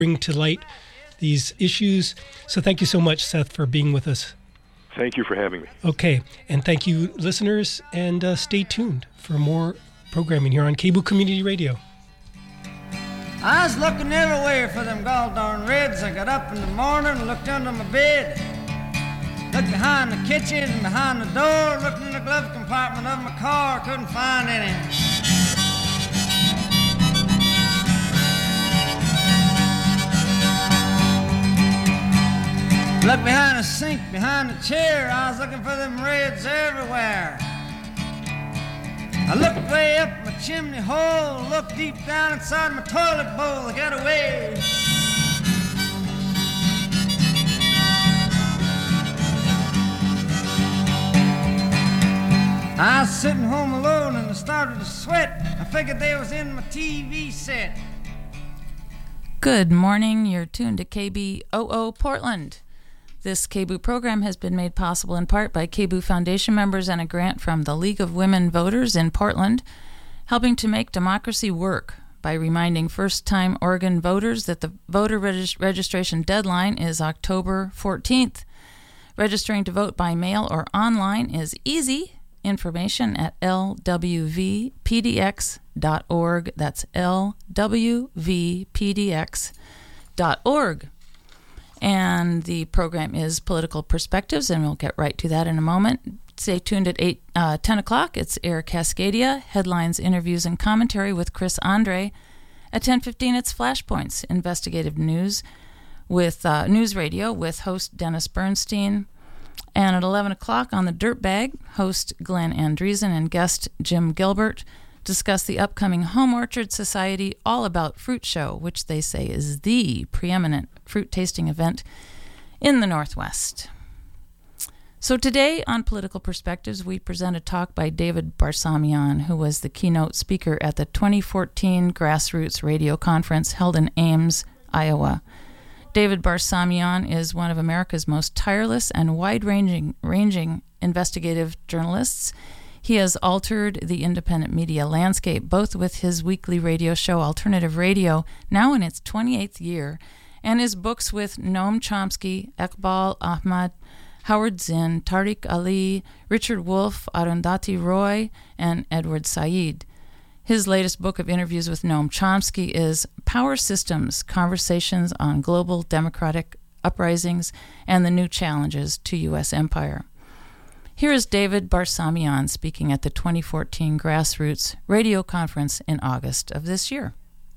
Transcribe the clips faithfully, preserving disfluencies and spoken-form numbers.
bring to light these issues. So thank you so much, Seth, for being with us. Thank you for having me. Okay, and thank you, listeners, and uh, stay tuned for more programming here on K B U Community Radio. I was looking everywhere for them gall darn Reds. I got up in the morning and looked under my bed. Looked behind the kitchen and behind the door. Looked in the glove compartment of my car. Couldn't find any. Looked behind the sink, behind the chair. I was looking for them Reds everywhere. I looked way up my chimney hole, looked deep down inside my toilet bowl. I got away. I was sitting home alone and I started to sweat. I figured they was in my T V set. Good morning. You're tuned to K B O O Portland. This K B U program has been made possible in part by K B U Foundation members and a grant from the League of Women Voters in Portland, helping to make democracy work by reminding first-time Oregon voters that the voter regist- registration deadline is October fourteenth. Registering to vote by mail or online is easy. Information at L W V P D X dot org. That's L W V P D X dot org. And the program is Political Perspectives, and we'll get right to that in a moment. Stay tuned at eight, uh, ten o'clock. It's Air Cascadia, headlines, interviews, and commentary with Chris Andre. At ten fifteen, it's Flashpoints, investigative news with uh, News Radio with host Dennis Bernstein. And at eleven o'clock on the Dirtbag, host Glenn Andreessen and guest Jim Gilbert discuss the upcoming Home Orchard Society All About Fruit Show, which they say is the preeminent fruit tasting event in the Northwest. So today on Political Perspectives, we present a talk by David Barsamian, who was the keynote speaker at the twenty fourteen Grassroots Radio Conference held in Ames, Iowa. David Barsamian is one of America's most tireless and wide-ranging ranging investigative journalists. He has altered the independent media landscape, both with his weekly radio show, Alternative Radio, now in its twenty-eighth year, and his books with Noam Chomsky, Iqbal Ahmad, Howard Zinn, Tariq Ali, Richard Wolff, Arundhati Roy, and Edward Said. His latest book of interviews with Noam Chomsky is Power Systems, Conversations on Global Democratic Uprisings and the New Challenges to U S Empire. Here is David Barsamian speaking at the twenty fourteen Grassroots Radio Conference in August of this year.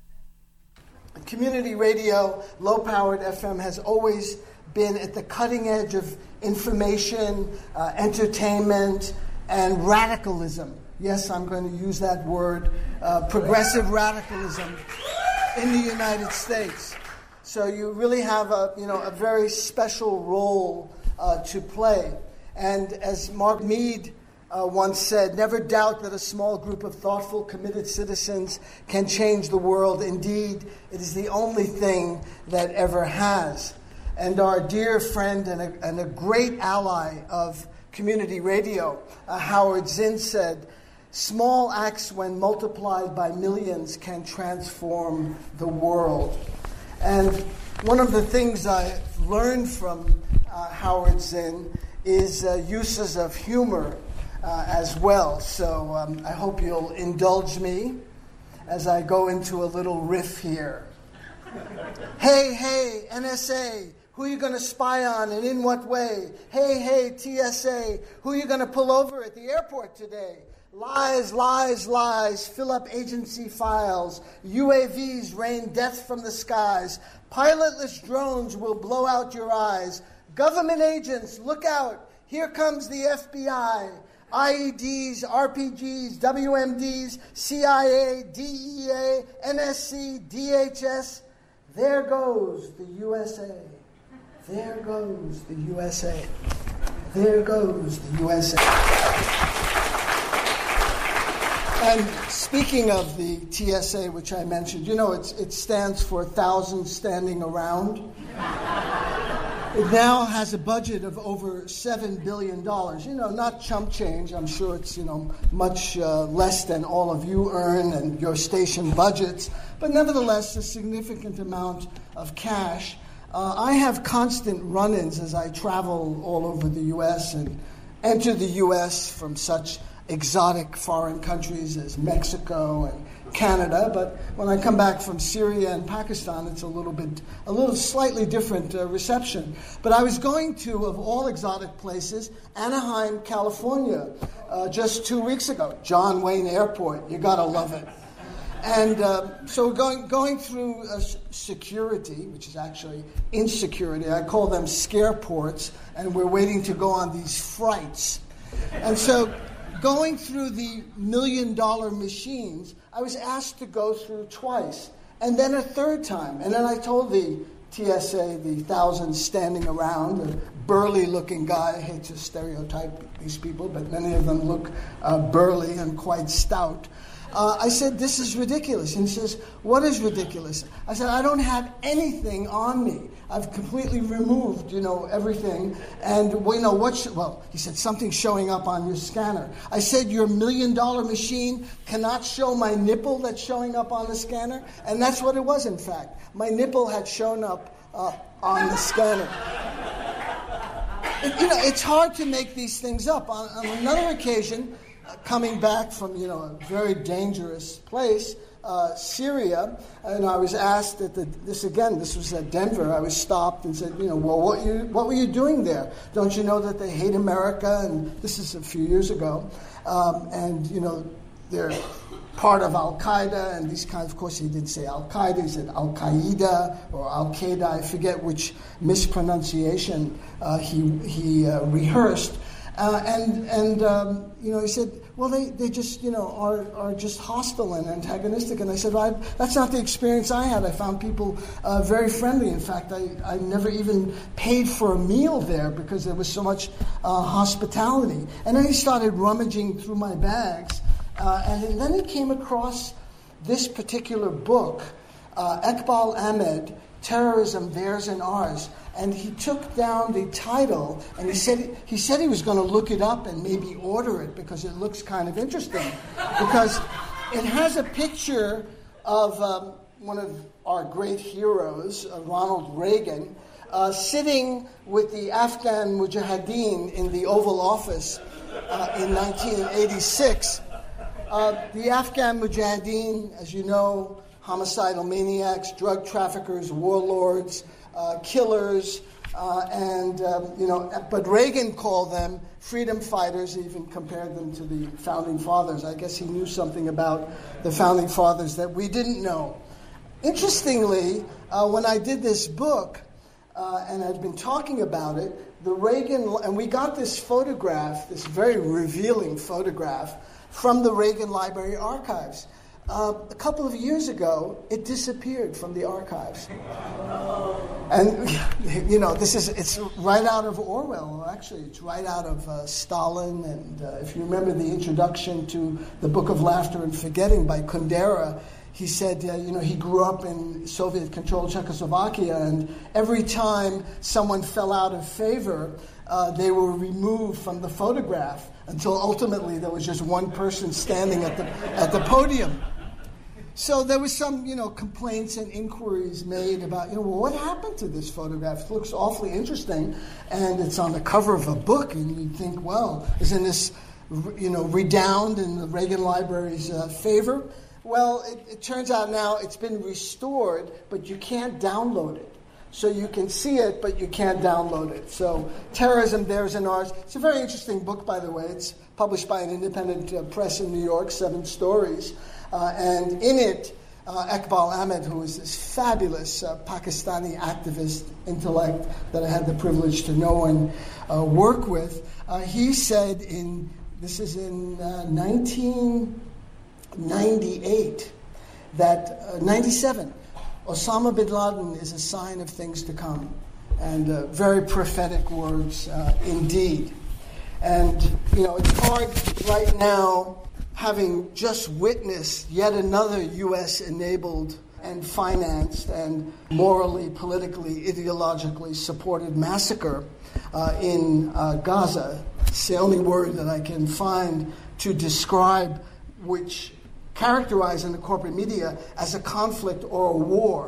Community radio, low-powered F M, has always been at the cutting edge of information, uh, entertainment, and radicalism. Yes, I'm going to use that word, uh, progressive radicalism in the United States. So you really have a, you know, a very special role uh, to play. And as Mark Mead uh, once said, never doubt that a small group of thoughtful, committed citizens can change the world. Indeed, it is the only thing that ever has. And our dear friend and a, and a great ally of community radio, uh, Howard Zinn, said, small acts when multiplied by millions can transform the world. And one of the things I learned from uh, Howard Zinn is uh, uses of humor uh, as well. So um, I hope you'll indulge me as I go into a little riff here. Hey, hey, N S A, who are you going to spy on and in what way? Hey, hey, T S A, who are you going to pull over at the airport today? Lies, lies, lies, fill up agency files. U A Vs rain death from the skies. Pilotless drones will blow out your eyes. Government agents, look out. Here comes the F B I. I E Ds, R P Gs, W M Ds, C I A, D E A, N S C, D H S. There goes the U S A. There goes the U S A. There goes the U S A. And speaking of the T S A, which I mentioned, you know, it's, it stands for Thousands Standing Around. It now has a budget of over seven billion dollars. You know, not chump change. I'm sure it's, you know, much uh, less than all of you earn and your station budgets. But nevertheless, a significant amount of cash. Uh, I have constant run-ins as I travel all over the U S and enter the U S from such exotic foreign countries as Mexico and Canada, but when I come back from Syria and Pakistan, it's a little bit, a little slightly different uh, reception. But I was going to, of all exotic places, Anaheim, California, uh, just two weeks ago. John Wayne Airport, you gotta love it. And uh, so going going through uh, security, which is actually insecurity, I call them scare ports, and we're waiting to go on these frights. And so going through the million-dollar machines, I was asked to go through twice, and then a third time. And then I told the T S A, the thousands standing around, a burly-looking guy, I hate to stereotype these people, but many of them look uh, burly and quite stout. Uh, I said, this is ridiculous. And he says, what is ridiculous? I said, I don't have anything on me. I've completely removed, you know, everything. And, well, you know, what should, well, he said, something's showing up on your scanner. I said, your million-dollar machine cannot show my nipple that's showing up on the scanner? And that's what it was, in fact. My nipple had shown up uh, on the scanner. It, you know, it's hard to make these things up. On, on another occasion, uh, coming back from, you know, a very dangerous place, uh, Syria, and I was asked at the, this again, this was at Denver, I was stopped and said, you know, well, what, you, what were you doing there? Don't you know that they hate America? And this is a few years ago. Um, and, you know, they're part of Al-Qaeda and these kinds. Of course, he didn't say Al-Qaeda, he said Al-Qaeda or Al-Qaeda. I forget which mispronunciation uh, he, he uh, rehearsed. Uh, and, and um, you know, he said, well, they, they just, you know, are, are just hostile and antagonistic. And I said, well, I, that's not the experience I had. I found people uh, very friendly. In fact, I, I never even paid for a meal there because there was so much uh, hospitality. And then he started rummaging through my bags. Uh, and then he came across this particular book, uh, Iqbal Ahmed, Terrorism, Theirs and Ours. And he took down the title, and he said he said he was going to look it up and maybe order it because it looks kind of interesting. Because it has a picture of um, one of our great heroes, uh, Ronald Reagan, uh, sitting with the Afghan Mujahideen in the Oval Office uh, in nineteen eighty-six. Uh, the Afghan Mujahideen, as you know, homicidal maniacs, drug traffickers, warlords, uh, killers, uh, and, um, you know, but Reagan called them freedom fighters, even compared them to the Founding Fathers. I guess he knew something about the Founding Fathers that we didn't know. Interestingly, uh, when I did this book, uh, and I'd been talking about it, the Reagan, and we got this photograph, this very revealing photograph, from the Reagan Library Archives. Uh, a couple of years ago, it disappeared from the archives. And, you know, this is, it's right out of Orwell, actually. It's right out of uh, Stalin. And uh, if you remember the introduction to The Book of Laughter and Forgetting by Kundera, he said, uh, you know, he grew up in Soviet-controlled Czechoslovakia, and every time someone fell out of favor, uh, they were removed from the photograph until ultimately there was just one person standing at the at the podium. So there was some, you know, complaints and inquiries made about, you know, well, what happened to this photograph? It looks awfully interesting, and it's on the cover of a book, and you'd think, well, isn't this, you know, redound in the Reagan Library's uh, favor? Well, it, it turns out now it's been restored, but you can't download it. So you can see it, but you can't download it. So Terrorism, Theirs and Ours. It's a very interesting book, by the way. It's published by an independent uh, press in New York, seven stories. Uh, and in it, uh, Iqbal Ahmed, who is this fabulous uh, Pakistani activist intellect that I had the privilege to know and uh, work with, uh, he said in, this is in uh, nineteen ninety-eight, that, uh, ninety-seven, Osama bin Laden is a sign of things to come. And uh, very prophetic words uh, indeed. And, you know, it's hard right now, having just witnessed yet another U S-enabled and financed and morally, politically, ideologically supported massacre uh, in uh, Gaza. It's the only word that I can find to describe which characterized in the corporate media as a conflict or a war,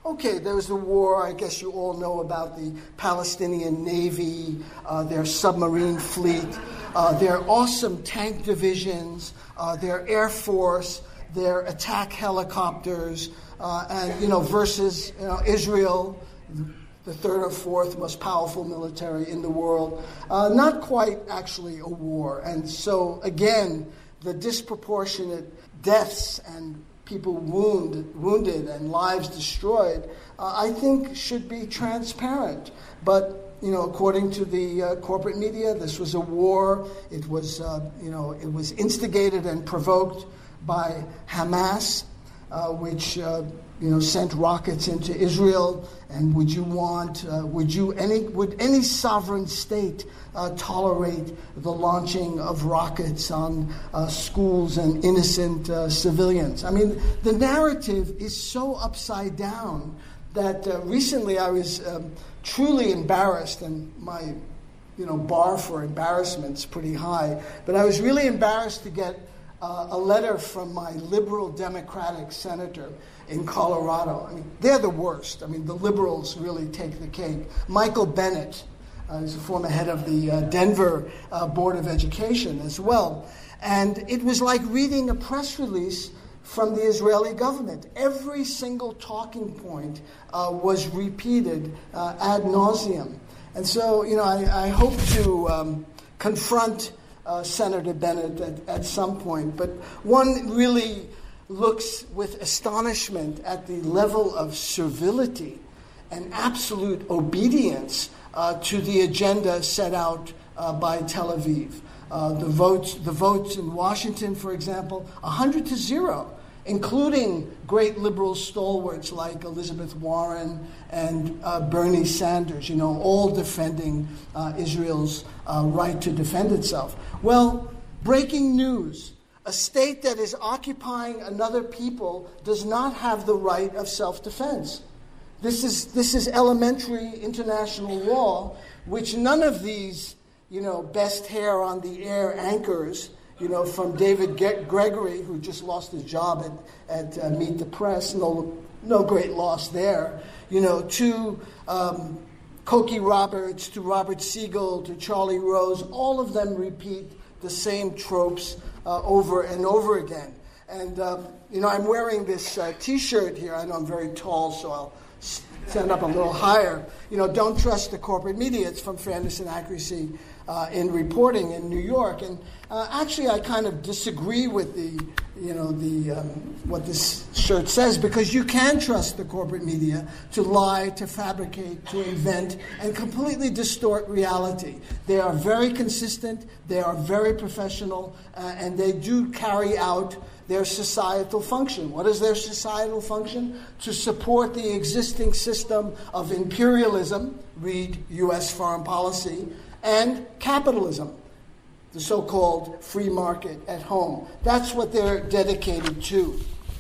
Okay, there was the war. I guess you all know about the Palestinian Navy, uh, their submarine fleet, uh, their awesome tank divisions, uh, their Air Force, their attack helicopters, uh, and, you know, versus, you know, Israel, the third or fourth most powerful military in the world. Uh, not quite actually a war. And so, again, the disproportionate deaths and people wound, wounded and lives destroyed, uh, I think should be transparent. But, you know, according to the uh, corporate media, this was a war. It was, uh, you know, it was instigated and provoked by Hamas, uh, which, uh, you know, sent rockets into Israel. And would you want, uh, would you, any, would any sovereign state uh, tolerate the launching of rockets on uh, schools and innocent uh, civilians? I mean, the narrative is so upside down that uh, recently I was um, truly embarrassed, and my, you know, bar for embarrassment's pretty high, but I was really embarrassed to get uh, a letter from my liberal Democratic senator in Colorado. I mean, they're the worst. I mean, the liberals really take the cake. Michael Bennett uh, is a former head of the uh, Denver uh, Board of Education as well. And it was like reading a press release from the Israeli government. Every single talking point uh, was repeated uh, ad nauseum. And so, you know, I, I hope to um, confront uh, Senator Bennett at, at some point. But one really looks with astonishment at the level of servility and absolute obedience uh, to the agenda set out uh, by Tel Aviv. Uh, the votes, the votes in Washington, for example, one hundred to zero, including great liberal stalwarts like Elizabeth Warren and uh, Bernie Sanders, you know, all defending uh, Israel's uh, right to defend itself. Well, breaking news. A state that is occupying another people does not have the right of self-defense. This is, this is elementary international law, which none of these, you know, best hair on the air anchors, you know, from David Ge- Gregory, who just lost his job at, at uh, Meet the Press, no, no great loss there, you know, to um, Cokie Roberts, to Robert Siegel, to Charlie Rose, all of them repeat the same tropes uh, over and over again. And, uh, you know, I'm wearing this uh, T-shirt here. I know I'm very tall, so I'll stand up a little higher. You know, don't trust the corporate media. It's from Fairness and Accuracy uh, in Reporting in New York. And uh, actually, I kind of disagree with the, you know, the um, what this shirt says, because you can trust the corporate media to lie, to fabricate, to invent, and completely distort reality. They are very consistent, they are very professional, uh, and they do carry out their societal function. What is their societal function? To support the existing system of imperialism, read U S foreign policy, and capitalism, the so-called free market at home. That's what they're dedicated to.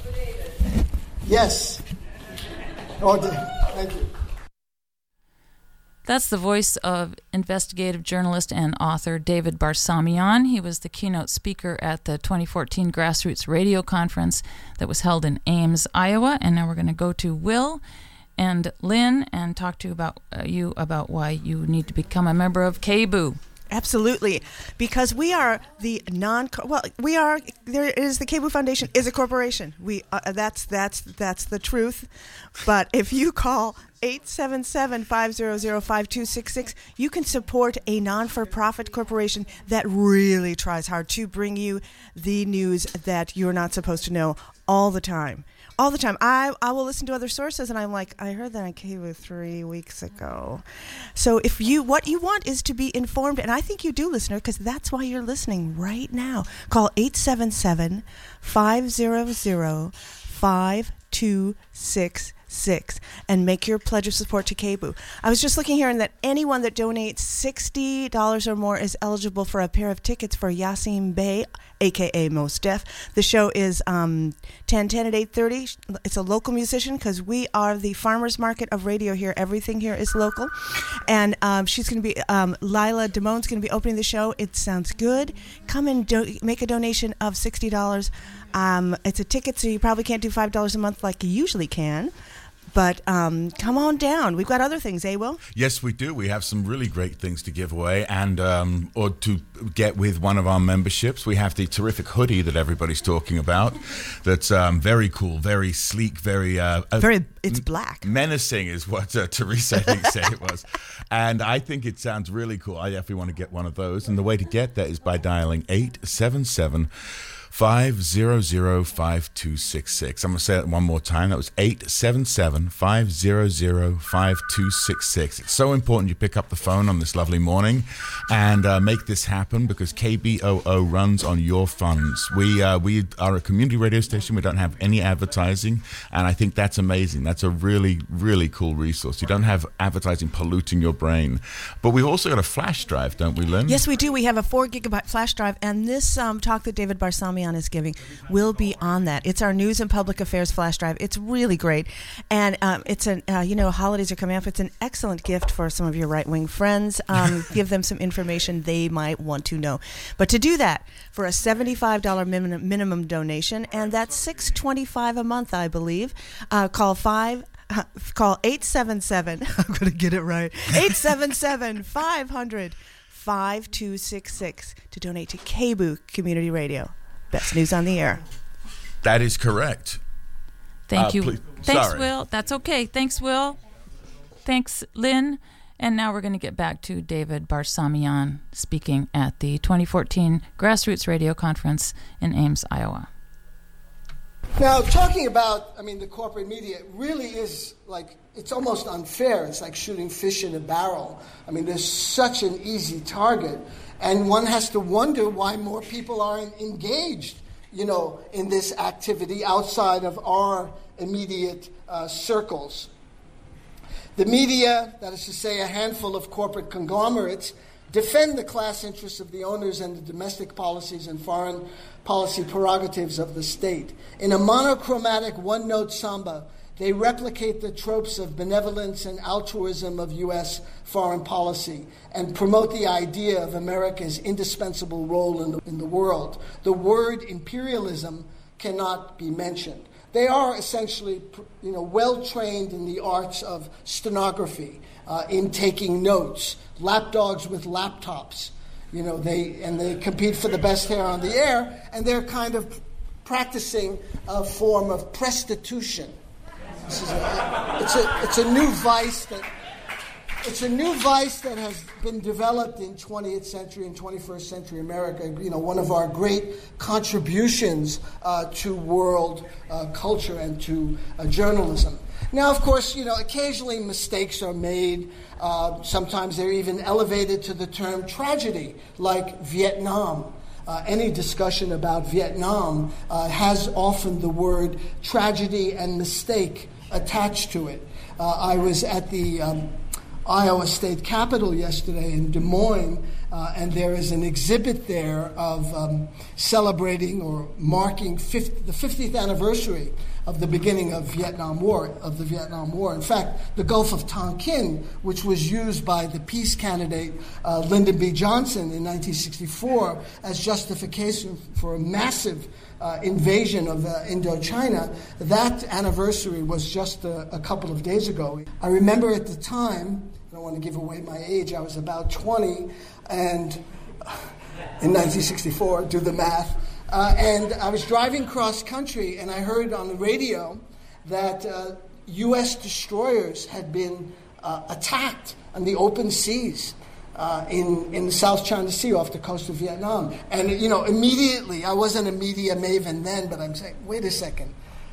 Yes. Oh, thank you. That's the voice of investigative journalist and author David Barsamian. He was the keynote speaker at the twenty fourteen Grassroots Radio Conference that was held in Ames, Iowa. And now we're going to go to Will and Lynn and talk to you about, uh, you about why you need to become a member of K B U. Absolutely, because we are the non. Well, we are. There is the K B U Foundation is a corporation. We uh, that's that's that's the truth. But if you call eight seven seven, five zero zero, five two six six, you can support a non-for-profit corporation that really tries hard to bring you the news that you're not supposed to know all the time. All the time. I, I will listen to other sources, and I'm like, I heard that on K B U three weeks ago. So if you, what you want is to be informed, and I think you do, listener, because that's why you're listening right now. Call eight seven seven, five zero zero, five two six six and make your pledge of support to K B U. I was just looking here, and that anyone that donates sixty dollars or more is eligible for a pair of tickets for Yasiin Bey, a k a. Mos Def. The show is um, ten ten at eight thirty. It's a local musician because we are the farmers market of radio here. Everything here is local. And um, she's going to be, um, Lila Damone's going to be opening the show. It sounds good. Come and do- make a donation of sixty dollars. Um, it's a ticket, so you probably can't do five dollars a month like you usually can. but um, come on down. We've got other things, eh, Will? Yes, we do. We have some really great things to give away, and um, or to get with one of our memberships. We have the terrific hoodie that everybody's talking about. That's um, very cool, very sleek, very uh, very. It's black. Menacing is what uh, Teresa I think said it was, and I think it sounds really cool. I definitely want to get one of those, and the way to get that is by dialing eight seven seven. five zero zero five two six six. I'm going to say it one more time. That was eight seven seven, five zero zero, five two six six. It's so important you pick up the phone on this lovely morning and uh, make this happen, because K B O O runs on your funds. We uh, we are a community radio station. We don't have any advertising, and I think that's amazing. That's a really, really cool resource. You don't have advertising polluting your brain. But we've also got a flash drive, don't we, Lynn? Yes, we do. We have a four gigabyte flash drive, and this um, talk that David Barsamian is giving will be on that. It's our news and public affairs flash drive. It's really great, and um, it's an uh, you know holidays are coming up. It's an excellent gift for some of your right wing friends. Um, give them some information they might want to know. But to do that, for a seventy-five dollars minimum, minimum donation, and that's six twenty-five a month, I believe. Uh, call five. Uh, call eight seven seven. I'm going to get it right. eight seven seven, five hundred, five two six six to donate to K B O O Community Radio. Best news on the air. That is correct. Thank uh, you. Please. Thanks, Sorry. Will. That's okay. Thanks, Will. Thanks, Lynn. And now we're going to get back to David Barsamian speaking at the twenty fourteen Grassroots Radio Conference in Ames, Iowa. Now, talking about, I mean, the corporate media, it really is like, it's almost unfair. It's like shooting fish in a barrel. I mean, there's such an easy target, and one has to wonder why more people aren't engaged, you know, in this activity outside of our immediate uh, circles. The media, that is to say a handful of corporate conglomerates, defend the class interests of the owners and the domestic policies and foreign policy prerogatives of the state. In a monochromatic one-note samba, they replicate the tropes of benevolence and altruism of U S foreign policy and promote the idea of America's indispensable role in the, in the world. The word imperialism cannot be mentioned. They are essentially, you know, well-trained in the arts of stenography, uh, in taking notes, lapdogs with laptops. You know, they and they compete for the best hair on the air, and they're kind of practicing a form of prostitution. This is a, it's a it's a new vice that it's a new vice that has been developed in twentieth century and twenty-first century America. You know, one of our great contributions uh, to world uh, culture and to uh, journalism. Now, of course, you know, occasionally mistakes are made. Uh, sometimes they're even elevated to the term tragedy, like Vietnam. Uh, any discussion about Vietnam uh, has often the word tragedy and mistake attached to it. Uh, I was at the um, Iowa State Capitol yesterday in Des Moines, uh, and there is an exhibit there of um, celebrating or marking fifty, the fiftieth anniversary of the beginning of Vietnam War, of the Vietnam War. In fact, the Gulf of Tonkin, which was used by the peace candidate uh, Lyndon B. Johnson in nineteen sixty-four as justification for a massive uh, invasion of uh, Indochina, that anniversary was just a, a couple of days ago. I remember at the time, I don't want to give away my age, I was about twenty, and in nineteen sixty-four, do the math, Uh, and I was driving cross country, and I heard on the radio that uh, U S destroyers had been uh, attacked on the open seas uh, in in the South China Sea off the coast of Vietnam. And you know, immediately, I wasn't a media maven then, but I'm saying, wait a second,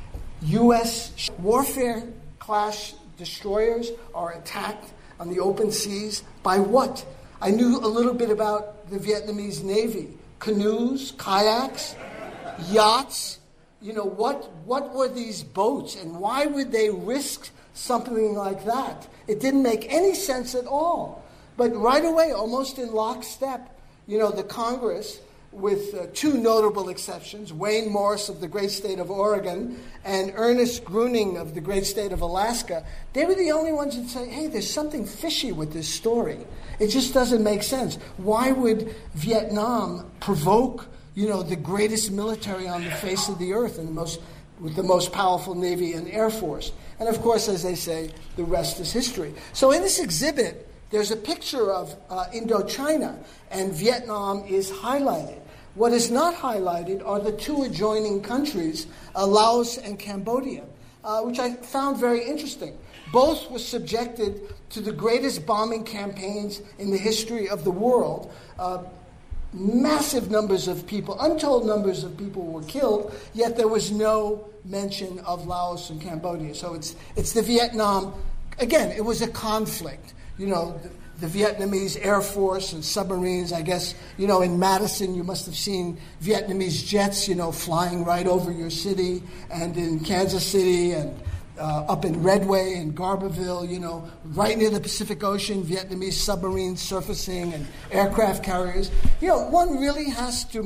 U S warfare class destroyers are attacked on the open seas by what? I knew a little bit about the Vietnamese Navy. Canoes, kayaks, yachts. You know, what what were these boats, and why would they risk something like that? It didn't make any sense at all. But right away, almost in lockstep, you know, the Congress, with uh, two notable exceptions, Wayne Morse of the great state of Oregon and Ernest Gruning of the great state of Alaska, they were the only ones that say, hey, there's something fishy with this story. It just doesn't make sense. Why would Vietnam provoke, you know, the greatest military on the face of the earth and the most, with the most powerful Navy and Air Force? And of course, as they say, the rest is history. So in this exhibit, there's a picture of uh, Indochina, and Vietnam is highlighted. What is not highlighted are the two adjoining countries, uh, Laos and Cambodia, uh, which I found very interesting. Both were subjected to the greatest bombing campaigns in the history of the world. Uh, massive numbers of people, untold numbers of people were killed, yet there was no mention of Laos and Cambodia. So it's it's the Vietnam, again, it was a conflict. You know, the, the Vietnamese Air Force and submarines, I guess, you know, in Madison you must have seen Vietnamese jets, you know, flying right over your city, and in Kansas City and Uh, up in Redway and Garberville, you know, right near the Pacific Ocean, Vietnamese submarines surfacing and aircraft carriers. You know, one really has to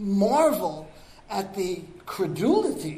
marvel at the credulity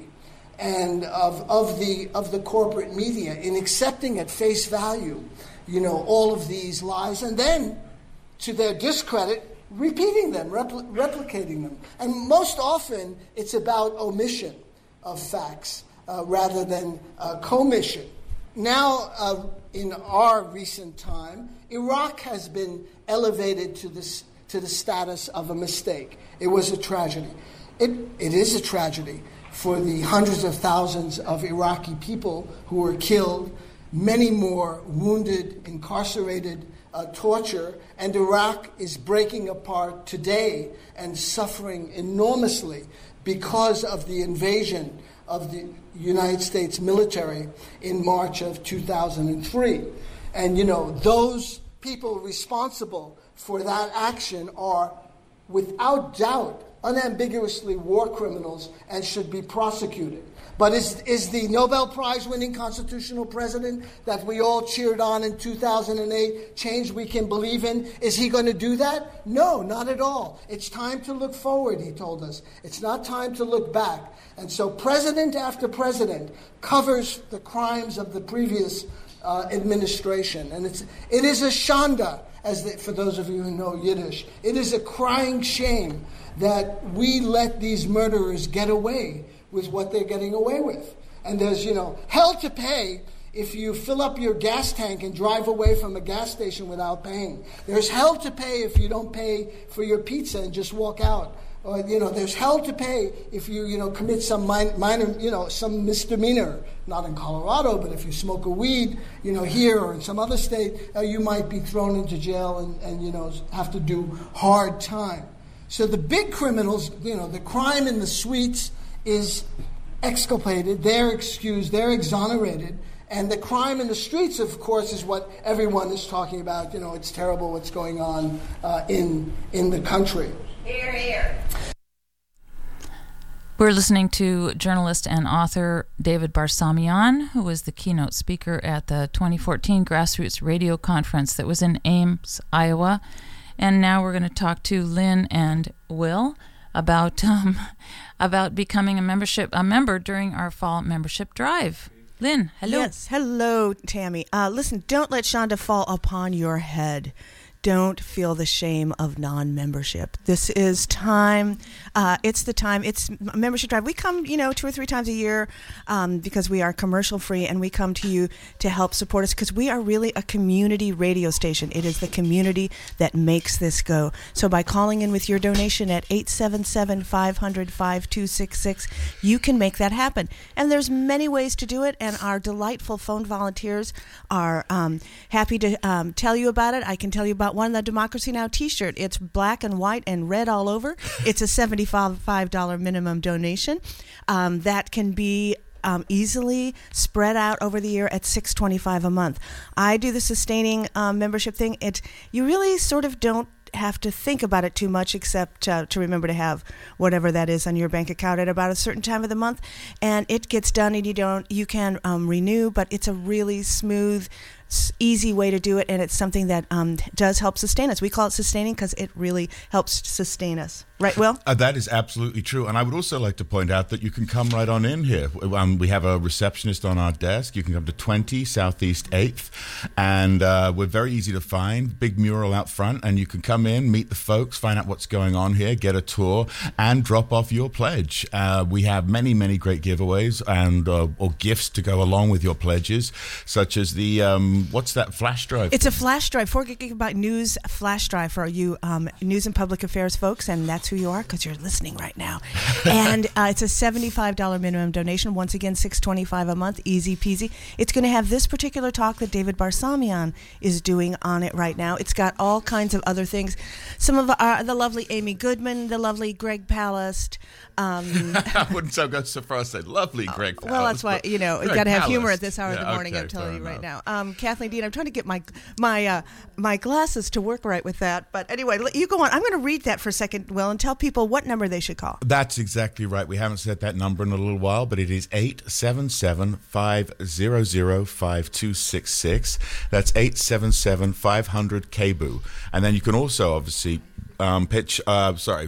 and of of the of the corporate media in accepting at face value, you know, all of these lies, and then, to their discredit, repeating them, repl- replicating them. And most often, it's about omission of facts. Uh, rather than uh, commission. Now, uh, in our recent time, Iraq has been elevated to this to the status of a mistake. It was a tragedy. It it is a tragedy for the hundreds of thousands of Iraqi people who were killed, many more wounded, incarcerated, uh, torture, and Iraq is breaking apart today and suffering enormously because of the invasion of the United States military in March of two thousand three. And, you know, those people responsible for that action are, without doubt, unambiguously war criminals and should be prosecuted. But is is the Nobel Prize-winning constitutional president that we all cheered on in two thousand eight change we can believe in? Is he going to do that? No, not at all. It's time to look forward, he told us. It's not time to look back. And so president after president covers the crimes of the previous uh, administration. And it's it is a shanda, as the, for those of you who know Yiddish. It is a crying shame that we let these murderers get away with what they're getting away with. And there's, you know, hell to pay if you fill up your gas tank and drive away from a gas station without paying. There's hell to pay if you don't pay for your pizza and just walk out. Or, you know, there's hell to pay if you, you know, commit some min- minor, you know, some misdemeanor. Not in Colorado, but if you smoke a weed, you know, here or in some other state, uh, you might be thrown into jail and, and, you know, have to do hard time. So the big criminals, you know, the crime in the suites is exculpated, they're excused, they're exonerated, and the crime in the streets, of course, is what everyone is talking about. You know, it's terrible what's going on uh, in in the country. Hear, hear. We're listening to journalist and author David Barsamian, who was the keynote speaker at the twenty fourteen Grassroots Radio Conference that was in Ames, Iowa. And now we're going to talk to Lynn and Will about um, about becoming a membership a member during our fall membership drive. Lynn, hello. Yes, hello, Tammy. Uh, listen, don't let Shonda fall upon your head. Don't feel the shame of non-membership. This is time. Uh, it's the time. It's membership drive. We come, you know, two or three times a year um, because we are commercial free, and we come to you to help support us because we are really a community radio station. It is the community that makes this go. So by calling in with your donation at eight seven seven, five hundred, five two six six, you can make that happen. And there's many ways to do it, and our delightful phone volunteers are um, happy to um, tell you about it. I can tell you about one, the Democracy Now! T-shirt. It's black and white and red all over. It's a seventy-five dollars minimum donation. Um, that can be um, easily spread out over the year at six dollars and twenty-five cents a month. I do the sustaining um, membership thing. It you really sort of don't have to think about it too much, except uh, to remember to have whatever that is on your bank account at about a certain time of the month, and it gets done, and you don't you can um, renew. But it's a really smooth, s- easy way to do it, and it's something that um, does help sustain us. We call it sustaining because it really helps sustain us. Right, Will? Uh, that is absolutely true. And I would also like to point out that you can come right on in here. Um, we have a receptionist on our desk. You can come to twenty Southeast eighth, and uh, we're very easy to find. Big mural out front, and you can come in, meet the folks, find out what's going on here, get a tour, and drop off your pledge. Uh, we have many, many great giveaways and uh, or gifts to go along with your pledges, such as the, um, what's that flash drive? It's a flash drive, four gigabyte news flash drive for you um, news and public affairs folks, and that's who you are because you're listening right now. And uh, it's a seventy-five dollars minimum donation. Once again, six hundred twenty-five dollars a month, easy peasy. It's going to have this particular talk that David Barsamian is doing on it right now. It's got all kinds of other things. Some of our, the lovely Amy Goodman, the lovely Greg Palast. Um, I wouldn't so go so far as say lovely Greg Palast. well, that's why, you know, you've Greg got to have Palast. humor at this hour Yeah, of the morning, okay, I'm telling fair you right enough. now. Um, Kathleen Dean, I'm trying to get my my uh, my glasses to work right with that. But anyway, let- you go on. I'm going to read that for a second, Will, and tell people what number they should call. That's exactly right. We haven't said that number in a little while, but it is eight seven seven, five hundred, five two six six. That's eight seven seven, five hundred, K B U. And then you can also obviously um, pitch, uh, sorry,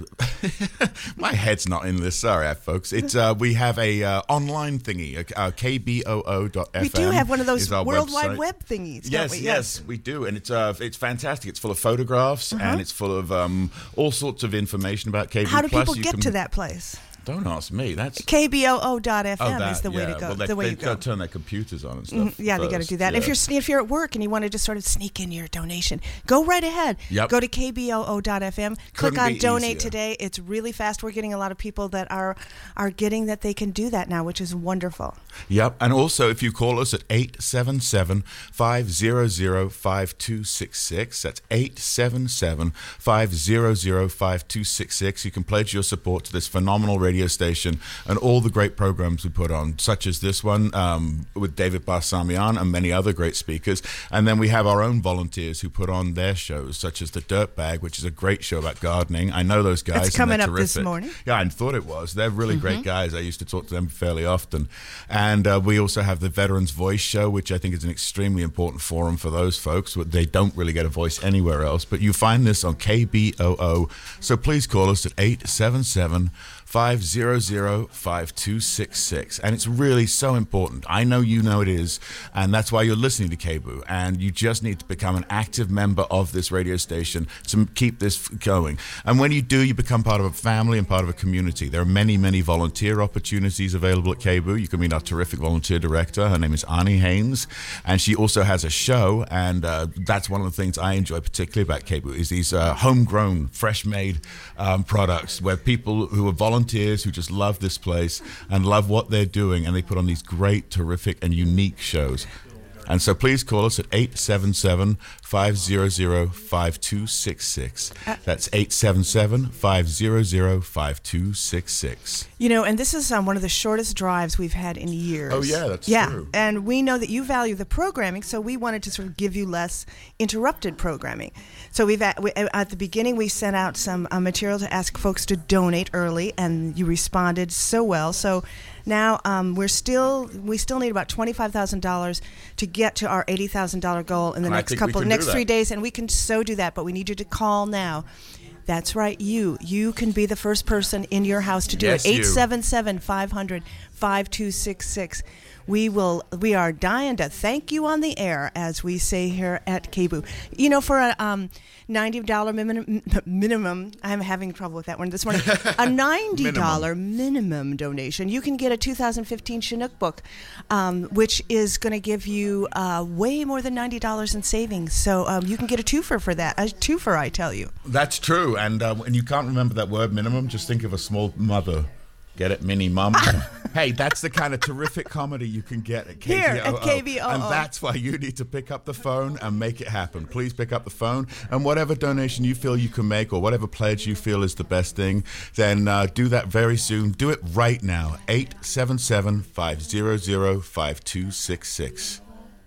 my head's not in this, sorry folks. It's uh, we have a uh, online thingy, uh, K B O O dot F M. We do have one of those is our World Wide website. Web thingies, don't Yes, we? yes, we do, and it's uh, it's fantastic. It's full of photographs and it's full of um, all sorts of information about K B U. How do Plus, people you get can- to that place? Don't ask me. That's K B O O dot F M oh, that, is the way yeah. to go. Well, they, the way you they've go. got to turn their computers on and stuff. Mhm. Yeah, they got to first. do that. Yeah. If you're if you're at work and you want to just sort of sneak in your donation, go right ahead. Yep. Go to K B O O dot F M. Click Couldn't on be donate easier. today. It's really fast. We're getting a lot of people that are are getting that they can do that now, which is wonderful. Yep, and also if you call us at eight seven seven, five hundred, five two six six, that's eight seven seven, five hundred, five two six six, you can pledge your support to this phenomenal radio station and all the great programs we put on, such as this one um, with David Barsamian and many other great speakers. And then we have our own volunteers who put on their shows, such as The Dirt Bag, which is a great show about gardening. I know those guys. That's and coming they're up this terrific. morning. Yeah, I thought it was. They're really great guys. I used to talk to them fairly often. And uh, we also have the Veterans Voice Show, which I think is an extremely important forum for those folks. They don't really get a voice anywhere else. But you find this on K B O O. So please call us at eight seven seven, five hundred, five two six six. And it's really so important. I know you know it is. And that's why you're listening to K B U. And you just need to become an active member of this radio station to keep this going. And when you do, you become part of a family and part of a community. There are many, many volunteer opportunities available at K B U. You can meet our terrific volunteer director. Her name is Arnie Haynes. And she also has a show. And uh, that's one of the things I enjoy particularly about K B U is these uh, homegrown, fresh-made um, products where people who are volunteers who just love this place and love what they're doing, and they put on these great, terrific, and unique shows. And so please call us at eight seven seven, five hundred, five two six six. That's eight seven seven, five hundred, five two six six. You know, and this is um, one of the shortest drives we've had in years. Oh, yeah, that's yeah. true. And we know that you value the programming, so we wanted to sort of give you less interrupted programming. So we've at, we, at the beginning we sent out some uh, material to ask folks to donate early, and you responded so well. So now um, we're still we still need about twenty-five thousand dollars to get to our eighty thousand dollars goal in the And I next think we couple can do next that. three days, and we can so do that. But we need you to call now. That's right, you. You can be the first person in your house to do Yes, it. you. eight seven seven, five hundred, five two six six. We will. We are dying to thank you on the air, as we say here at K B U. You know, for a um, ninety dollars minimum, minimum, I'm having trouble with that one this morning. A ninety dollars minimum donation, you can get a two thousand fifteen Chinook book, um, which is going to give you uh, way more than ninety dollars in savings. So um, you can get a twofer for that. A twofer, I tell you. That's true. And uh, when you can't remember that word minimum, just think of a small mother. Get it, mini mum? Hey, that's the kind of terrific comedy you can get at K B O O. Here at K B O O. And that's why you need to pick up the phone and make it happen. Please pick up the phone, and whatever donation you feel you can make or whatever pledge you feel is the best thing, then uh, do that very soon. Do it right now. eight seven seven, five hundred, five two six six.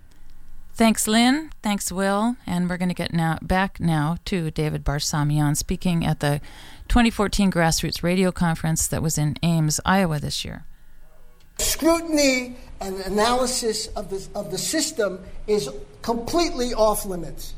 Thanks, Lynn. Thanks, Will. And we're going to get now back now to David Barsamian speaking at the twenty fourteen Grassroots Radio Conference that was in Ames, Iowa this year. Scrutiny and analysis of the, of the system is completely off limits.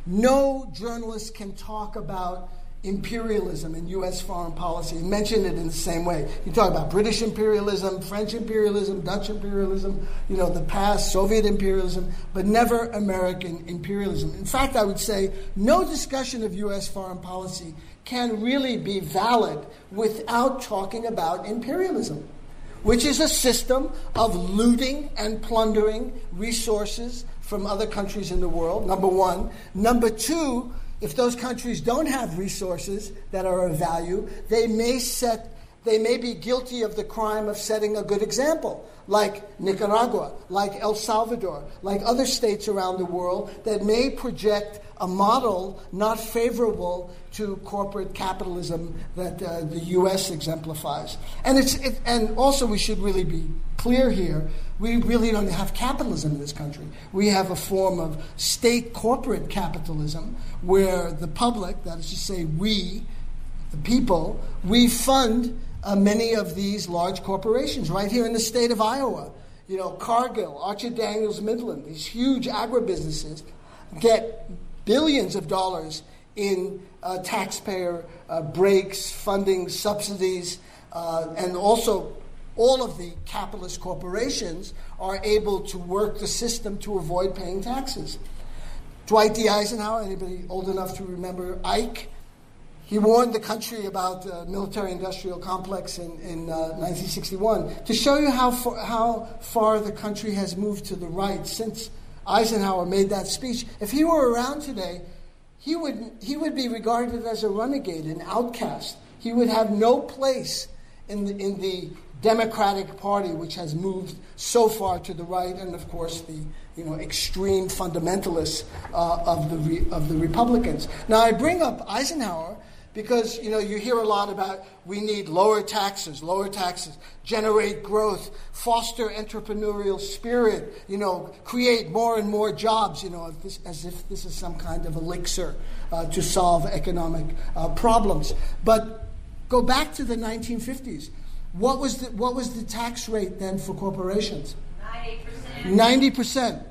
No journalist can talk about imperialism in U S foreign policy and mention it in the same way. You talk about British imperialism, French imperialism, Dutch imperialism, you know, the past, Soviet imperialism, but never American imperialism. In fact, I would say no discussion of U S foreign policy can really be valid without talking about imperialism, which is a system of looting and plundering resources from other countries in the world, number one. Number two, if those countries don't have resources that are of value, they may set, they may be guilty of the crime of setting a good example, like Nicaragua, like El Salvador, like other states around the world that may project a model not favorable to corporate capitalism that uh, the U S exemplifies. And it's it, and also we should really be clear here. We really don't have capitalism in this country. We have a form of state corporate capitalism where the public, that is to say we, the people, we fund uh, many of these large corporations right here in the state of Iowa. You know, Cargill, Archer Daniels Midland, these huge agribusinesses get billions of dollars in uh, taxpayer uh, breaks, funding, subsidies, uh, and also all of the capitalist corporations are able to work the system to avoid paying taxes. Dwight D. Eisenhower, anybody old enough to remember Ike? He warned the country about the military-industrial complex in, in uh, nineteen sixty-one to show you how far, how far the country has moved to the right since Eisenhower made that speech. If he were around today, he would he would be regarded as a renegade, an outcast. He would have no place in the, in the Democratic Party, which has moved so far to the right, and of course the you know extreme fundamentalists uh, of the re, of the Republicans. Now I bring up Eisenhower because you know you hear a lot about we need lower taxes, lower taxes, generate growth, foster entrepreneurial spirit, you know, create more and more jobs, you know, as, this, as if this is some kind of elixir uh, to solve economic uh, problems. But go back to the nineteen fifties. What was the, what was the tax rate then for corporations? ninety percent. ninety percent.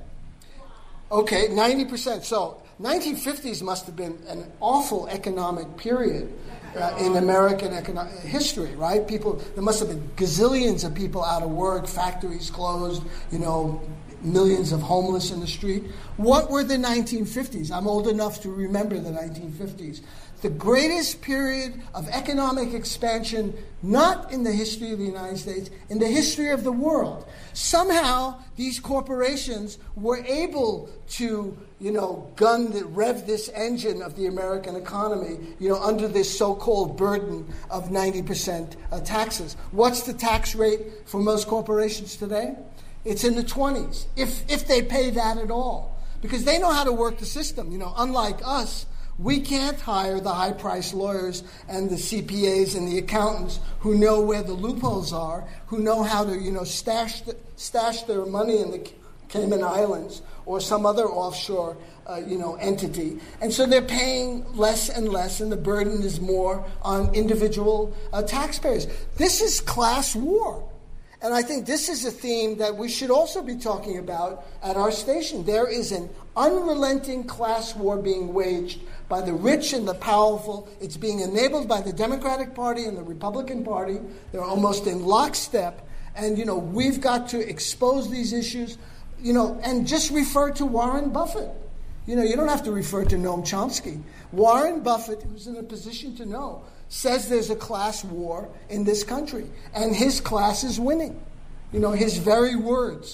Okay, ninety percent. So nineteen fifties must have been an awful economic period uh, in American economic history, right? People, there must have been gazillions of people out of work, factories closed, you know, millions of homeless in the street. What were the nineteen fifties? I'm old enough to remember the nineteen fifties. The greatest period of economic expansion, not in the history of the United States, in the history of the world. Somehow, these corporations were able to, you know, gun, the, rev this engine of the American economy, you know, under this so-called burden of ninety percent uh, taxes. What's the tax rate for most corporations today? It's in the twenties, if if they pay that at all, because they know how to work the system. You know, unlike us. We can't hire the high-priced lawyers and the C P As and the accountants who know where the loopholes are, who know how to, you know, stash the, stash their money in the Cayman Islands or some other offshore, uh, you know, entity. And so they're paying less and less, and the burden is more on individual uh, taxpayers. This is class war. And I think this is a theme that we should also be talking about at our station. There is an unrelenting class war being waged by the rich and the powerful. It's being enabled by the Democratic Party and the Republican Party. They're almost in lockstep. And, you know, we've got to expose these issues, you know, and just refer to Warren Buffett. You know, you don't have to refer to Noam Chomsky. Warren Buffett, who's in a position to know, says there's a class war in this country, and his class is winning. You know, his very words.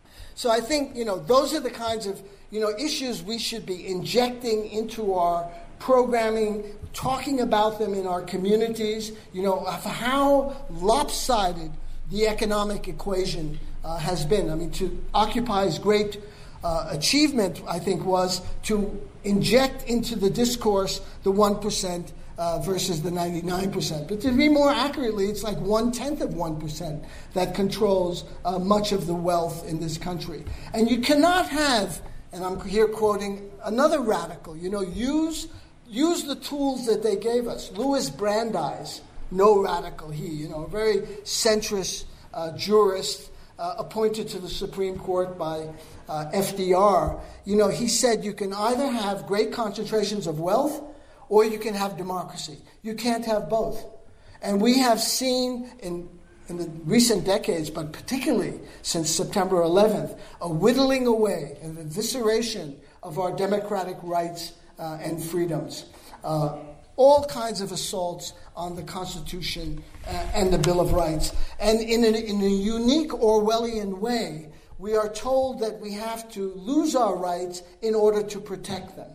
So I think, you know, those are the kinds of, you know, issues we should be injecting into our programming, talking about them in our communities, you know, of how lopsided the economic equation uh, has been. I mean, to Occupy's great uh, achievement, I think, was to inject into the discourse the one percent Uh, versus the ninety-nine percent. But to be more accurately, it's like one-tenth of one percent that controls uh, much of the wealth in this country. And you cannot have, and I'm here quoting another radical, you know, use use the tools that they gave us. Louis Brandeis, no radical he, you know, a very centrist uh, jurist uh, appointed to the Supreme Court by uh, F D R, you know, he said you can either have great concentrations of wealth or you can have democracy. You can't have both. And we have seen in in the recent decades, but particularly since September eleventh, a whittling away and evisceration of our democratic rights uh, and freedoms. Uh, all kinds of assaults on the Constitution uh, and the Bill of Rights. And in a, in a unique Orwellian way, we are told that we have to lose our rights in order to protect them.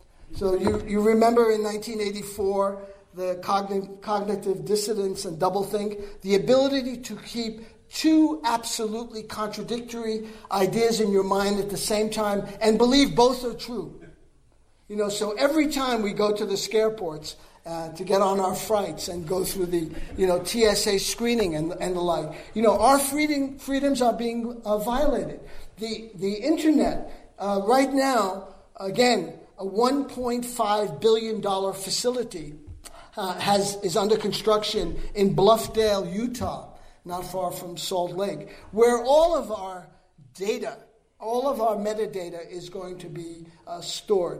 So you, you remember in nineteen eighty-four, the cogn- cognitive dissonance and doublethink, the ability to keep two absolutely contradictory ideas in your mind at the same time and believe both are true. You know, so every time we go to the scareports uh, to get on our flights and go through the, you know, T S A screening and, and the like, you know, our freedom, freedoms are being uh, violated. The, the internet, uh, right now, again, a one point five billion dollars facility Uh, has is under construction in Bluffdale, Utah, not far from Salt Lake, where all of our data, all of our metadata is going to be uh, stored.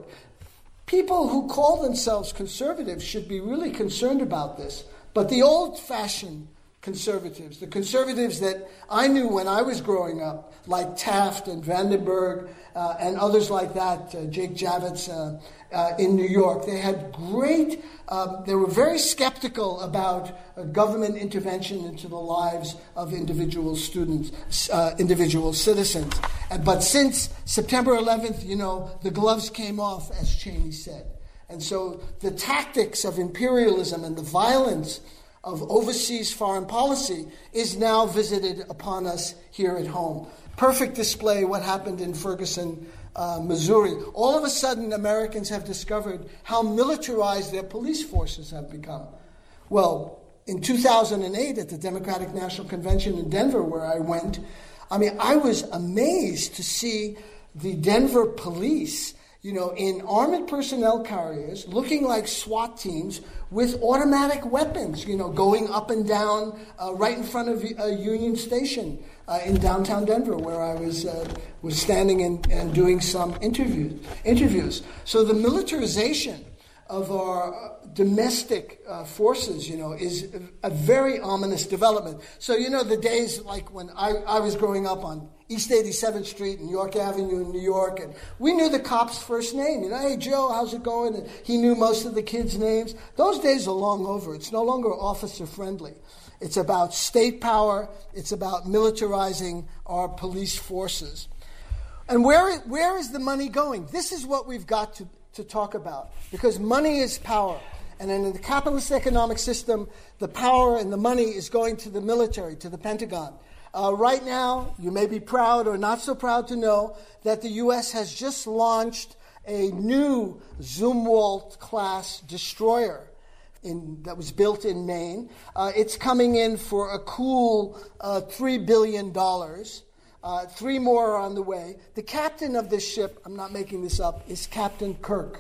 People who call themselves conservatives should be really concerned about this. But the old-fashioned conservatives, the conservatives that I knew when I was growing up, like Taft and Vandenberg uh, and others like that, uh, Jake Javits uh, uh, in New York, they had great, um, they were very skeptical about uh, government intervention into the lives of individual students, uh, individual citizens. Uh, but since September eleventh, you know, the gloves came off, as Cheney said. And so the tactics of imperialism and the violence of overseas foreign policy is now visited upon us here at home. Perfect display what happened in Ferguson, uh, Missouri. All of a sudden, Americans have discovered how militarized their police forces have become. Well, in two thousand eight, at the Democratic National Convention in Denver, where I went, I mean, I was amazed to see the Denver police, you know, in armored personnel carriers, looking like SWAT teams with automatic weapons, you know, going up and down uh, right in front of uh, Union Station uh, in downtown Denver, where I was uh, was standing and, and doing some interviews. Interviews. So the militarization of our domestic uh, forces, you know, is a, a very ominous development. So, you know, the days like when I, I was growing up on East eighty-seventh Street and York Avenue in New York, and we knew the cop's first name. You know, hey, Joe, how's it going? And he knew most of the kids' names. Those days are long over. It's no longer officer-friendly. It's about state power. It's about militarizing our police forces. And where where is the money going? This is what we've got to, to talk about, because money is power. And in the capitalist economic system, the power and the money is going to the military, to the Pentagon. Uh, right now, you may be proud or not so proud to know that the U S has just launched a new Zumwalt-class destroyer in, that was built in Maine. Uh, it's coming in for a cool uh, three billion dollars. Uh, three more are on the way. The captain of this ship, I'm not making this up, is Captain Kirk.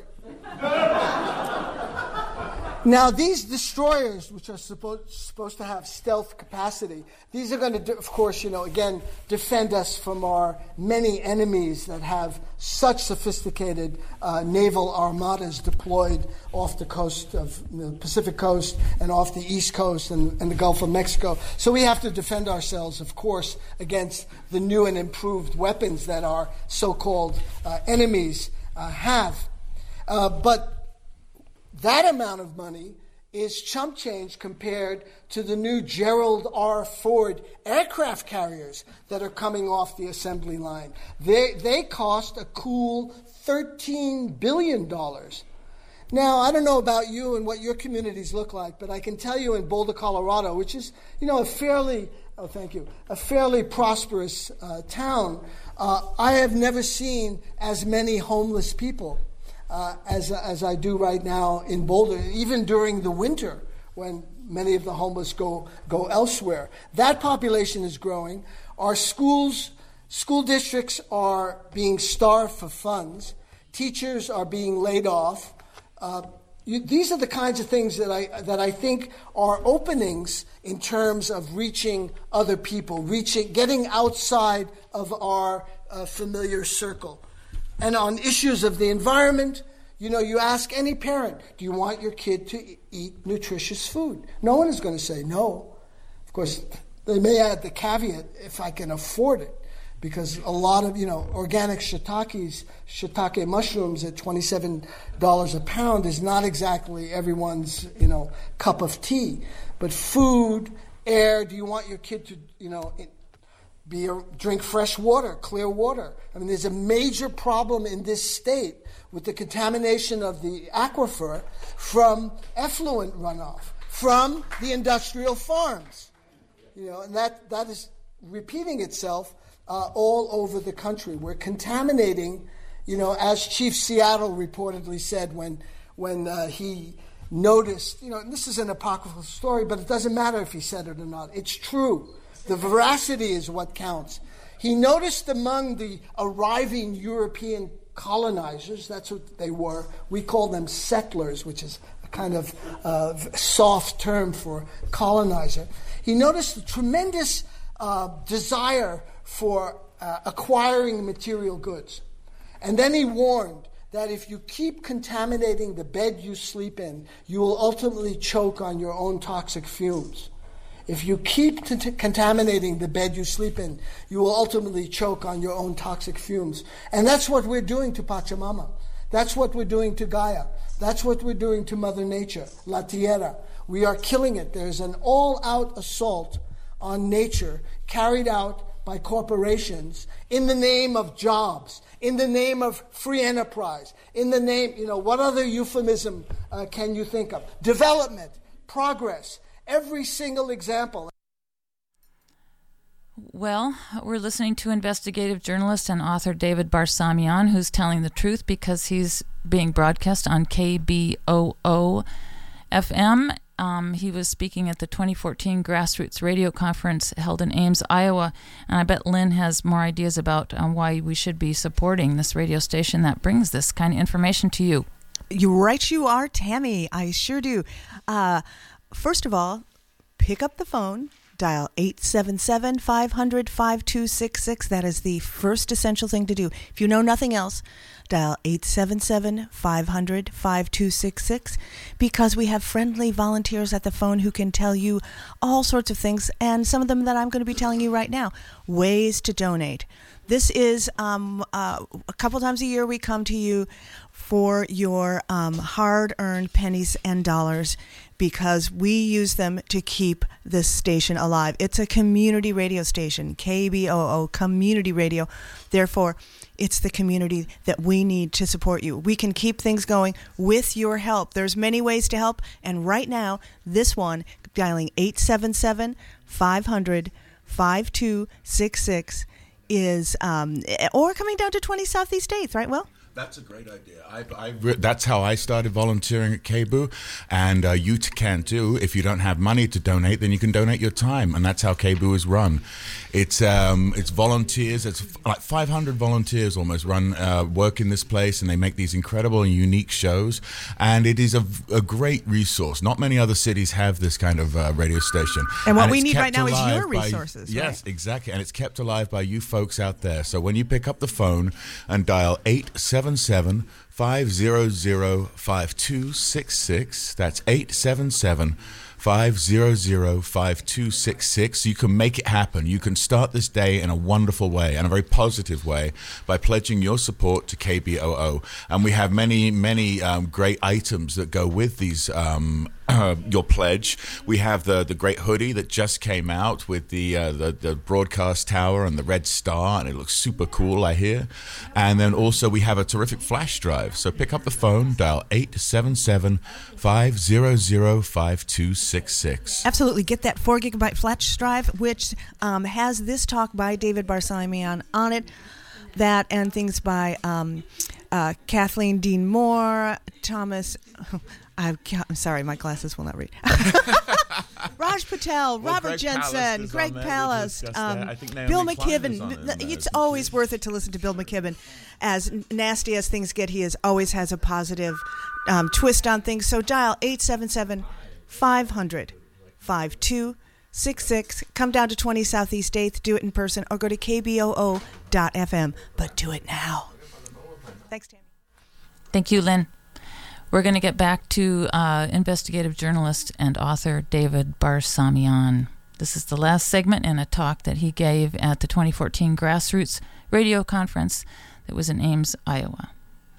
Now, these destroyers, which are supposed supposed to have stealth capacity, these are going to, of course, you know, again, defend us from our many enemies that have such sophisticated uh, naval armadas deployed off the coast of the Pacific coast and off the East Coast and, and the Gulf of Mexico. So we have to defend ourselves, of course, against the new and improved weapons that our so-called uh, enemies uh, have. Uh, but that amount of money is chump change compared to the new Gerald R. Ford aircraft carriers that are coming off the assembly line. They they cost a cool thirteen billion dollars. Now, I don't know about you and what your communities look like, but I can tell you in Boulder, Colorado, which is, you know, a fairly, oh, thank you, a fairly prosperous uh, town, uh, I have never seen as many homeless people Uh, as as I do right now in Boulder, even during the winter when many of the homeless go go elsewhere. That population is growing. Our schools, school districts are being starved for funds. Teachers are being laid off. Uh, you, these are the kinds of things that I that I think are openings in terms of reaching other people, reaching, getting outside of our uh, familiar circle. And on issues of the environment, you know, you ask any parent, do you want your kid to eat nutritious food? No one is going to say no. Of course, they may add the caveat, if I can afford it, because a lot of, you know, organic shiitakes, shiitake mushrooms at twenty-seven dollars a pound is not exactly everyone's, you know, cup of tea. But food, air, do you want your kid to, you know, be a, drink fresh water, clear water? I mean, there's a major problem in this state with the contamination of the aquifer from effluent runoff, from the industrial farms. You know, and that, that is repeating itself uh, all over the country. We're contaminating, you know, as Chief Seattle reportedly said when, when uh, he noticed, you know, and this is an apocryphal story, but it doesn't matter if he said it or not. It's true. The veracity is what counts. He noticed among the arriving European colonizers, that's what they were, we call them settlers, which is a kind of uh, soft term for colonizer. He noticed a tremendous uh, desire for uh, acquiring material goods. And then he warned that if you keep contaminating the bed you sleep in, you will ultimately choke on your own toxic fumes. If you keep t- contaminating the bed you sleep in, you will ultimately choke on your own toxic fumes. And that's what we're doing to Pachamama. That's what we're doing to Gaia. That's what we're doing to Mother Nature, La Tierra. We are killing it. There's an all-out assault on nature carried out by corporations in the name of jobs, in the name of free enterprise, in the name, you know, what other euphemism uh, can you think of? Development, progress. Every single example. Well, we're listening to investigative journalist and author David Barsamian, who's telling the truth because he's being broadcast on K B O O F M. Um, he was speaking at the twenty fourteen Grassroots Radio Conference held in Ames, Iowa, and I bet Lynn has more ideas about um, why we should be supporting this radio station that brings this kind of information to you. You're right, you are, Tammy. I sure do. Uh, First of all, pick up the phone, dial eight seven seven, five hundred, five two six six. That is the first essential thing to do. If you know nothing else, dial eight seven seven, five hundred, five two six six, because we have friendly volunteers at the phone who can tell you all sorts of things, and some of them that I'm going to be telling you right now. Ways to donate. This is um, uh, a couple times a year we come to you for your um, hard-earned pennies and dollars, because we use them to keep this station alive. It's a community radio station, K B O O, community radio. Therefore, it's the community that we need to support you. We can keep things going with your help. There's many ways to help, and right now, this one, dialing eight seven seven, five hundred, five two six six, is, um, or coming down to twenty Southeast eighth, right, Will? That's a great idea. I've, I've, that's how I started volunteering at K B O O, and uh, you t- can too. If you don't have money to donate, then you can donate your time, and that's how K B O O is run. It's um, it's volunteers. It's f- like five hundred volunteers almost run uh, work in this place, and they make these incredible and unique shows. And it is a, a great resource. Not many other cities have this kind of uh, radio station. And what and we it's need kept right now is your by, resources. Yes, right? exactly, and it's kept alive by you folks out there. So when you pick up the phone and dial eight seven seven, five hundred, five two six six, that's eight seven seven, five hundred, five two six six. You can make it happen. You can start this day in a wonderful way, and a very positive way, by pledging your support to K B O O. And we have many, many um, great items that go with these um, uh, your pledge. We have the the great hoodie that just came out with the, uh, the the broadcast tower and the red star, and it looks super cool, I hear. And then also we have a terrific flash drive. So pick up the phone, dial eight seven seven, five hundred, five two six six. Absolutely. Get that four gigabyte flash drive, which um, has this talk by David Barsamian on it. That and things by um, uh, Kathleen Dean Moore, Thomas... I'm sorry, my glasses will not read. Raj Patel, well, Robert Greg Jensen, Greg Pallas, um, Bill McKibben. It's always worth it to listen to Bill McKibben. As nasty as things get, he is always has a positive um, twist on things. So dial eight seven seven, five hundred, five two six six. Come down to twenty Southeast eighth, do it in person, or go to k b o o dot f m. But do it now. Thanks, Tammy. Thank you, Lynn. We're going to get back to uh, investigative journalist and author David Barsamian. This is the last segment in a talk that he gave at the twenty fourteen Grassroots Radio Conference that was in Ames, Iowa.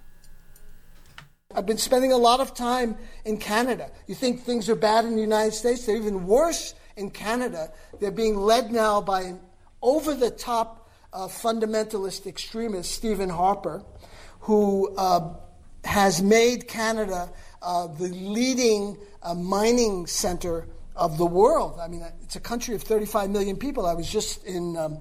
I've been spending a lot of time in Canada. You think things are bad in the United States? They're even worse in Canada. They're being led now by an over-the-top uh, fundamentalist extremist, Stephen Harper, who uh, has made Canada uh, the leading uh, mining center of the world. I mean, it's a country of thirty-five million people. I was just in um,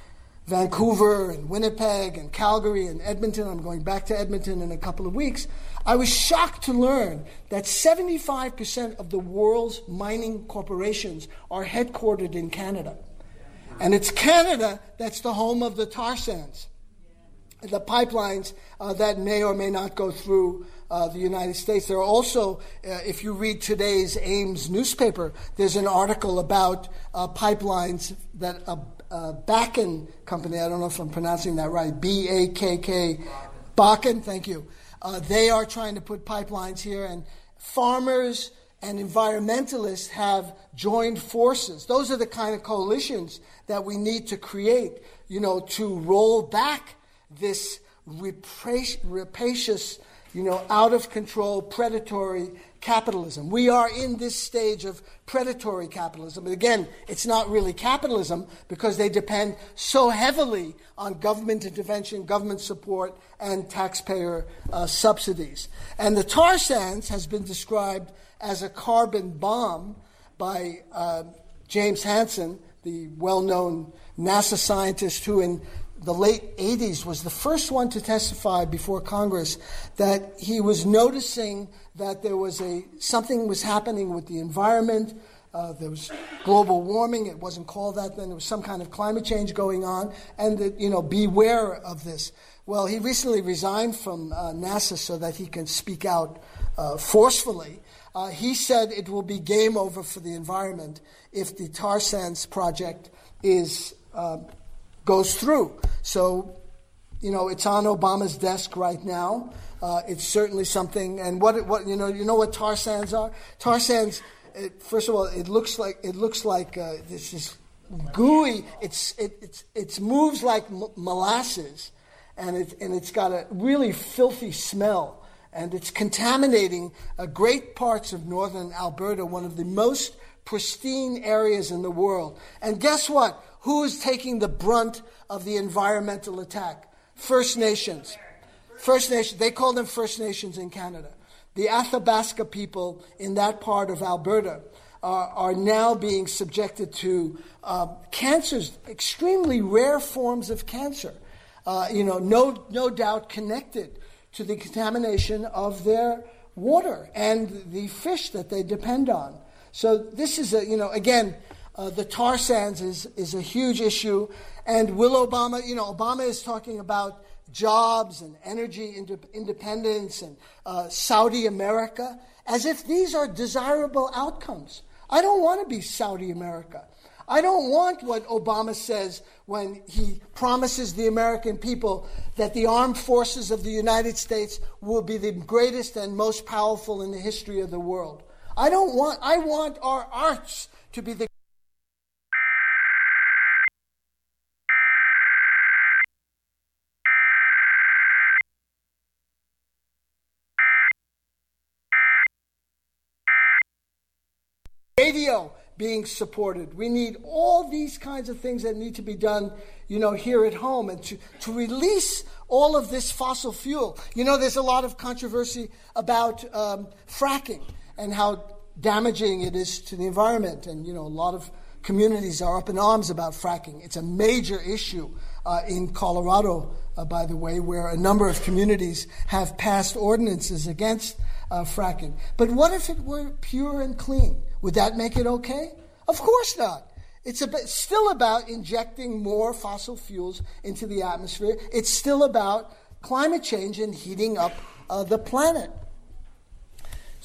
Vancouver and Winnipeg and Calgary and Edmonton. I'm going back to Edmonton in a couple of weeks. I was shocked to learn that seventy-five percent of the world's mining corporations are headquartered in Canada. And it's Canada that's the home of the tar sands, the pipelines uh, that may or may not go through uh, the United States. There are also, uh, if you read today's Ames newspaper, there's an article about uh, pipelines that a uh, uh, Bakken company, I don't know if I'm pronouncing that right, B A K K, Bakken, thank you. Uh, they are trying to put pipelines here, and farmers and environmentalists have joined forces. Those are the kind of coalitions that we need to create, you know, to roll back this rapacious, rapacious, you know, out-of-control, predatory capitalism. We are in this stage of predatory capitalism. And again, it's not really capitalism because they depend so heavily on government intervention, government support, and taxpayer uh, subsidies. And the tar sands has been described as a carbon bomb by uh, James Hansen, the well-known NASA scientist who in the late eighties was the first one to testify before Congress that he was noticing that there was a something was happening with the environment. Uh, there was global warming. It wasn't called that then. There was some kind of climate change going on, and that, you know, beware of this. Well, he recently resigned from uh, NASA so that he can speak out uh, forcefully. Uh, he said it will be game over for the environment if the tar sands project is uh, goes through. So, you know, it's on Obama's desk right now. Uh, it's certainly something. And what what you know, you know what tar sands are? Tar sands. It, first of all, it looks like it looks like uh, this is gooey. It's it it's it moves like m- molasses, and it and it's got a really filthy smell, and it's contaminating uh, great parts of northern Alberta, one of the most pristine areas in the world. And guess what? Who is taking the brunt of the environmental attack? First Nations. First Nations. They call them First Nations in Canada. The Athabasca people in that part of Alberta are, are now being subjected to uh, cancers, extremely rare forms of cancer. Uh, you know, no, no doubt connected to the contamination of their water and the fish that they depend on. So this is a, you know, again, Uh, the tar sands is, is a huge issue. And will Obama, you know, Obama is talking about jobs and energy ind- independence and uh, Saudi America as if these are desirable outcomes. I don't want to be Saudi America. I don't want what Obama says when he promises the American people that the armed forces of the United States will be the greatest and most powerful in the history of the world. I don't want, I want our arts to be the radio being supported. We need all these kinds of things that need to be done, you know, here at home, and to, to release all of this fossil fuel. You know, there's a lot of controversy about um, fracking and how damaging it is to the environment. And, you know, a lot of communities are up in arms about fracking. It's a major issue uh, in Colorado, uh, by the way, where a number of communities have passed ordinances against uh, fracking. But what if it were pure and clean? Would that make it okay? Of course not. It's a, still about injecting more fossil fuels into the atmosphere. It's still about climate change and heating up uh, the planet.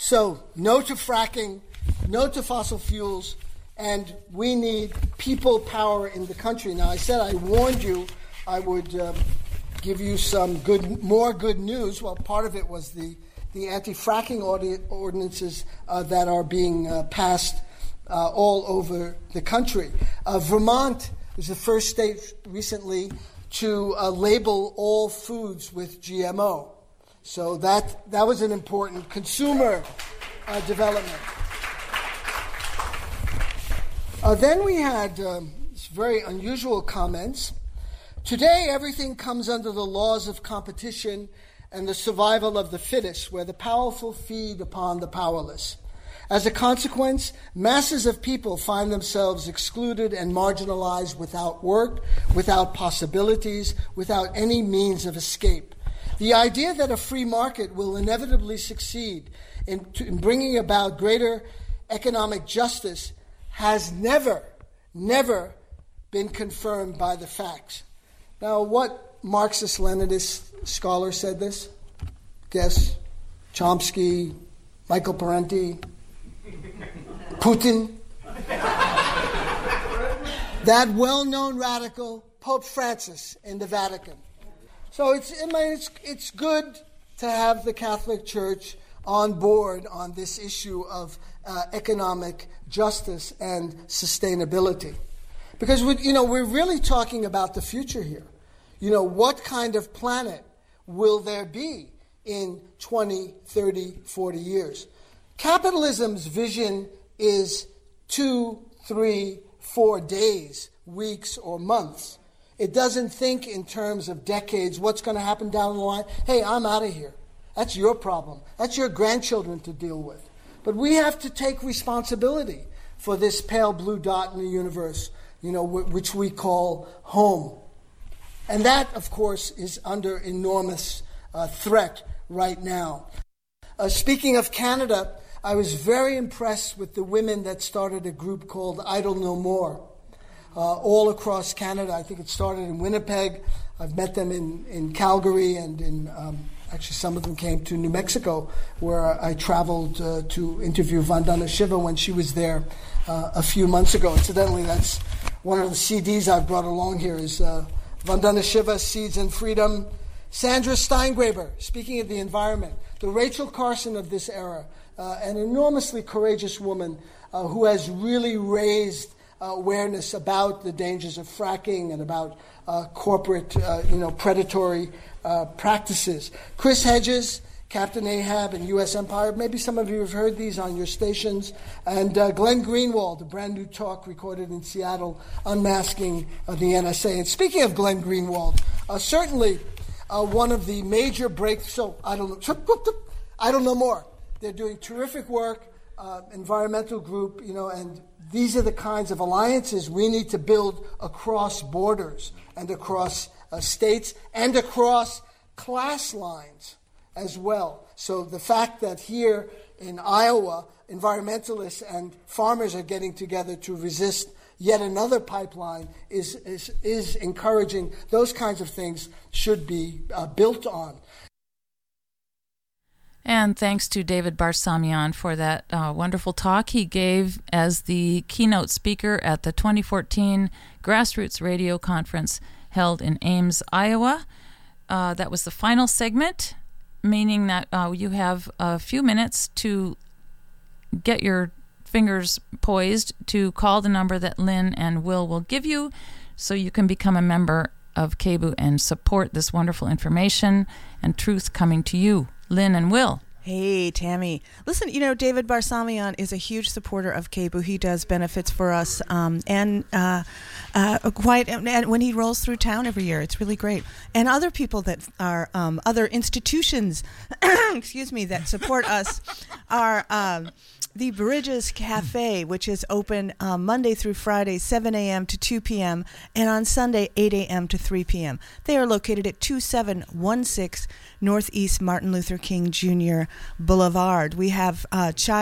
So no to fracking, no to fossil fuels, and we need people power in the country. Now, I said I warned you I would uh, give you some good, more good news. Well, part of it was the, the anti-fracking ordi- ordinances uh, that are being uh, passed uh, all over the country. Uh, Vermont was the first state recently to uh, label all foods with G M O. So that that was an important consumer uh, development. Uh, then we had um, very unusual comments. Today, everything comes under the laws of competition and the survival of the fittest, where the powerful feed upon the powerless. As a consequence, masses of people find themselves excluded and marginalized without work, without possibilities, without any means of escape. The idea that a free market will inevitably succeed in, in bringing about greater economic justice has never, never been confirmed by the facts. Now, what Marxist-Leninist scholar said this? Guess. Chomsky, Michael Parenti, Putin. That well-known radical, Pope Francis in the Vatican. So it's, I mean, it's, it's good to have the Catholic Church on board on this issue of uh, economic justice and sustainability. Because, we, you know, we're really talking about the future here. You know, what kind of planet will there be in twenty, thirty, forty years? Capitalism's vision is two, three, four days, weeks, or months. It doesn't think in terms of decades, what's going to happen down the line. Hey, I'm out of here. That's your problem. That's your grandchildren to deal with. But we have to take responsibility for this pale blue dot in the universe, you know, w- which we call home. And that, of course, is under enormous uh, threat right now. Uh, speaking of Canada, I was very impressed with the women that started a group called Idle No More. Uh, all across Canada. I think it started in Winnipeg. I've met them in, in Calgary, and in um, actually some of them came to New Mexico, where I traveled uh, to interview Vandana Shiva when she was there uh, a few months ago. Incidentally, that's one of the C Ds I've brought along here is uh, Vandana Shiva, Seeds and Freedom. Sandra Steingraber, speaking of the environment. The Rachel Carson of this era, uh, an enormously courageous woman uh, who has really raised Uh, awareness about the dangers of fracking and about uh, corporate, uh, you know, predatory uh, practices. Chris Hedges, Captain Ahab and U S Empire. Maybe some of you have heard these on your stations. And uh, Glenn Greenwald, a brand new talk recorded in Seattle, unmasking uh, the N S A. And speaking of Glenn Greenwald, uh, certainly uh, one of the major breakthroughs. So I don't know. I don't know more. They're doing terrific work. Uh, environmental group, you know, and these are the kinds of alliances we need to build across borders and across uh, states and across class lines as well. So the fact that here in Iowa, environmentalists and farmers are getting together to resist yet another pipeline is, is, is encouraging. Those kinds of things should be uh, built on. And thanks to David Barsamian for that uh, wonderful talk he gave as the keynote speaker at the twenty fourteen Grassroots Radio Conference held in Ames, Iowa. Uh, that was the final segment, meaning that uh, you have a few minutes to get your fingers poised to call the number that Lynn and Will will give you so you can become a member of K B U and support this wonderful information and truth coming to you. Lynn and Will. Hey, Tammy. Listen, you know, David Barsamian is a huge supporter of K B U. He does benefits for us, um, and uh, uh, quite. And when he rolls through town every year, it's really great. And other people that are um, other institutions, excuse me, that support us are. Um, The Bridges Cafe, which is open um, Monday through Friday, seven a.m. to two p.m., and on Sunday, eight a.m. to three p.m. They are located at two seven one six Northeast Martin Luther King Junior Boulevard. We have uh, chai,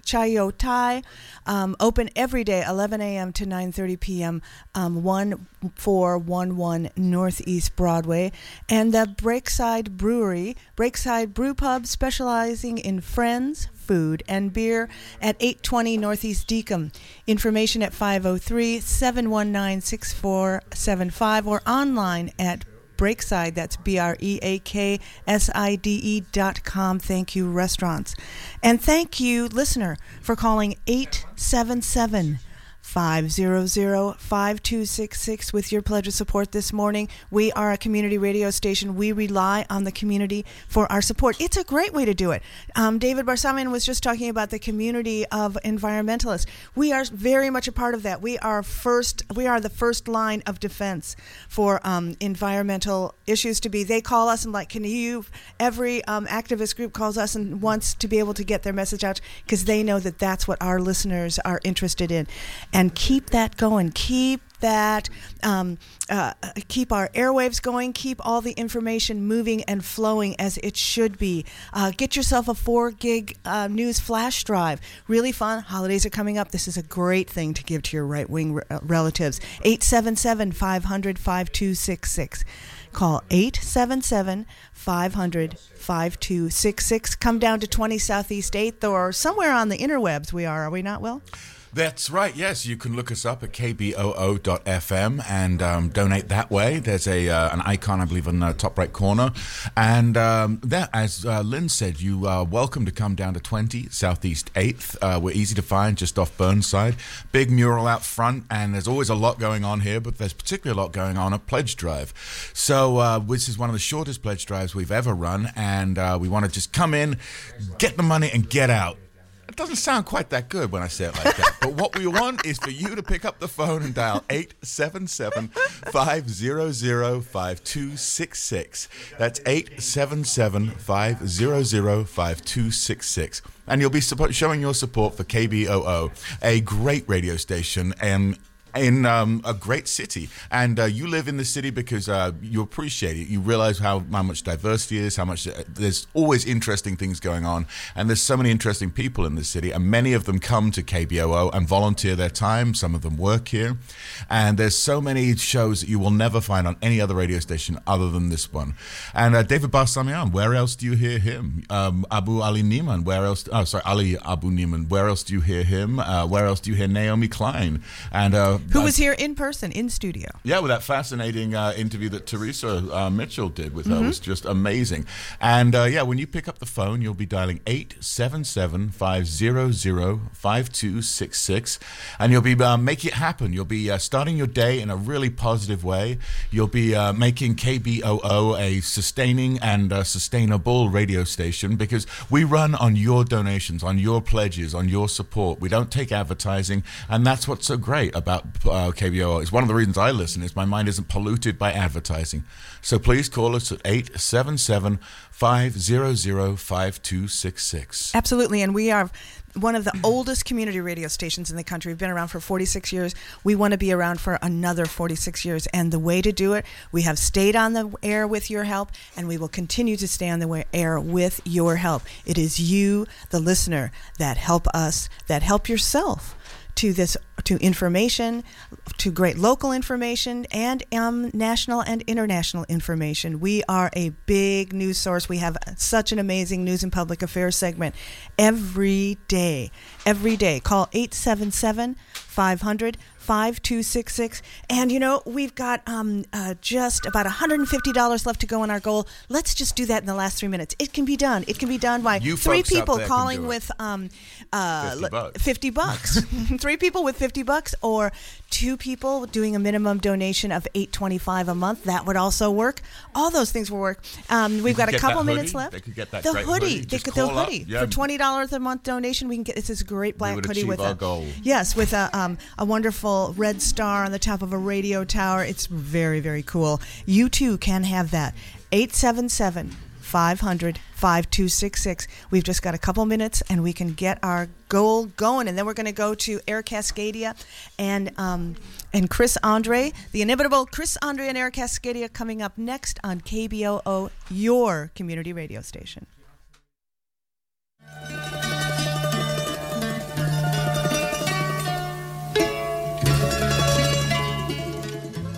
Chayo Thai, um, open every day, eleven a.m. to nine thirty p.m., um, one four one one Northeast Broadway. And the Breakside Brewery, Breakside Brew Pub, specializing in friends, food, and beer at eight twenty Northeast Deacon. Information at five oh three, seven one nine, six four seven five or online at Breakside, that's B R E A K S I D E dot com. Thank you, restaurants. And thank you, listener, for calling eight seven seven, five hundred, five two six six with your pledge of support this morning. We are a community radio station. We rely on the community for our support. It's a great way to do it. Um, David Barsamian was just talking about the community of environmentalists. We are very much a part of that. We are first. We are the first line of defense for um, environmental issues to be. They call us and like, can you? Every um, activist group calls us and wants to be able to get their message out because they know that that's what our listeners are interested in. And keep that going. Keep that, um, uh, keep our airwaves going. Keep all the information moving and flowing as it should be. Uh, get yourself a four gig uh, news flash drive. Really fun. Holidays are coming up. This is a great thing to give to your right wing re- relatives. eight seven seven, five hundred, five two six six. Call eight seven seven, five hundred, five two six six. Come down to twenty Southeast eighth or somewhere on the interwebs we are. Are we not, Will? That's right, yes. You can look us up at k b o o dot f m and um, donate that way. There's a uh, an icon, I believe, in the top right corner. And um, that, as uh, Lynn said, you are welcome to come down to twenty Southeast eighth. Uh, we're easy to find, just off Burnside. Big mural out front, and there's always a lot going on here, but there's particularly a lot going on at Pledge Drive. So uh, this is one of the shortest pledge drives we've ever run, and uh, we want to just come in, get the money, and get out. It doesn't sound quite that good when I say it like that. But what we want is for you to pick up the phone and dial eight seven seven, five hundred, five two six six. That's eight seven seven, five hundred, five two six six. And you'll be support- showing your support for K B O O, a great radio station and in um, a great city. And uh, you live in the city because uh, you appreciate it. You realize how, how much diversity is, how much uh, there's always interesting things going on. And there's so many interesting people in the city. And many of them come to K B O O and volunteer their time. Some of them work here. And there's so many shows that you will never find on any other radio station other than this one. And uh, David Barsamian, where else do you hear him? Um, Abu Ali Neiman, where else? Oh, sorry, Ali Abu Neiman. Where else do you hear him? Uh, where else do you hear Naomi Klein? And uh, Who was here in person, in studio. Yeah, with that fascinating uh, interview that Teresa uh, Mitchell did with her Mm-hmm. was just amazing. And uh, yeah, when you pick up the phone, you'll be dialing eight seven seven, five hundred, five two six six, and you'll be uh, making it happen. You'll be uh, starting your day in a really positive way. You'll be uh, making K B O O a sustaining and uh, sustainable radio station because we run on your donations, on your pledges, on your support. We don't take advertising, and that's what's so great about uh, K B O O. It's one of the reasons I listen is my mind isn't polluted by advertising. So please call us at eight seven seven, five hundred, five two six six. Absolutely, and we are one of the oldest community radio stations in the country. We've been around for forty-six years. We want to be around for another forty-six years, and the way to do it, we have stayed on the air with your help, and we will continue to stay on the air with your help. It is you, the listener, that help us, that help yourself to this, to information, to great local information, and um, national and international information. We are a big news source. We have such an amazing news and public affairs segment every day. Every day. Call eight seven seven, five hundred, five two six six. And, you know, we've got um, uh, just about one hundred fifty dollars left to go on our goal. Let's just do that in the last three minutes. It can be done. It can be done by You three folks out people there can calling do it. with um, uh, fifty bucks. fifty bucks. Three people with fifty bucks, or two people doing a minimum donation of eight twenty-five a month. That would also work. All those things will work. Um, we've got a get couple that minutes hoodie. left. They could get that the great hoodie. hoodie. They Just could the call up. hoodie Yeah. for twenty dollars a month donation. We can get this is a great black would hoodie achieve with our a goal. yes with a um, a wonderful red star on the top of a radio tower. It's very very cool. You too can have that. eight seven seven, five hundred, five two six six. We've just got a couple minutes and we can get our goal going, and then we're going to go to Air Cascadia and um, and Chris Andre, the inimitable Chris Andre and Air Cascadia, coming up next on K B O O, your community radio station.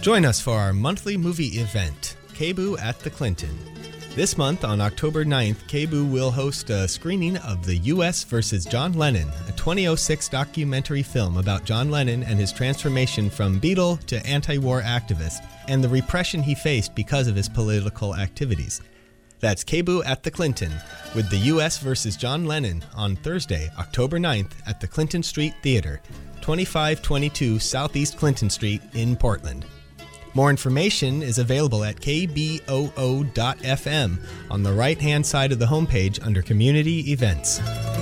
Join us for our monthly movie event, K B U at the Clinton. This month, on October ninth, K B U will host a screening of The U S versus John Lennon, a two thousand six documentary film about John Lennon and his transformation from Beatle to anti-war activist, and the repression he faced because of his political activities. That's K B U at the Clinton, with The U S versus John Lennon on Thursday, October ninth at the Clinton Street Theater, twenty-five twenty-two Southeast Clinton Street in Portland. More information is available at k b o o dot f m on the right-hand side of the homepage under Community Events.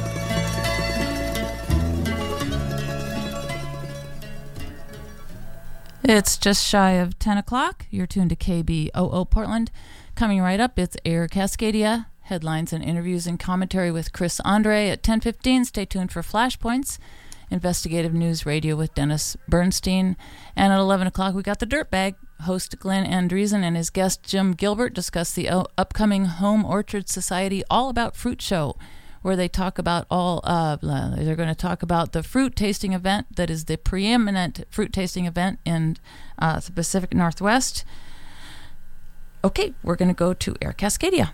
It's just shy of ten o'clock. You're tuned to K B O O Portland. Coming right up, it's Air Cascadia. Headlines and interviews and commentary with Chris Andre at ten fifteen. Stay tuned for Flashpoints. Investigative News Radio with Dennis Bernstein. And at eleven o'clock, we got the Dirtbag. Host Glenn Andreessen and his guest Jim Gilbert discuss the o- upcoming Home Orchard Society All About Fruit Show, where they talk about all, uh, they're going to talk about the fruit tasting event that is the preeminent fruit tasting event in uh, the Pacific Northwest. Okay, we're going to go to Air Cascadia.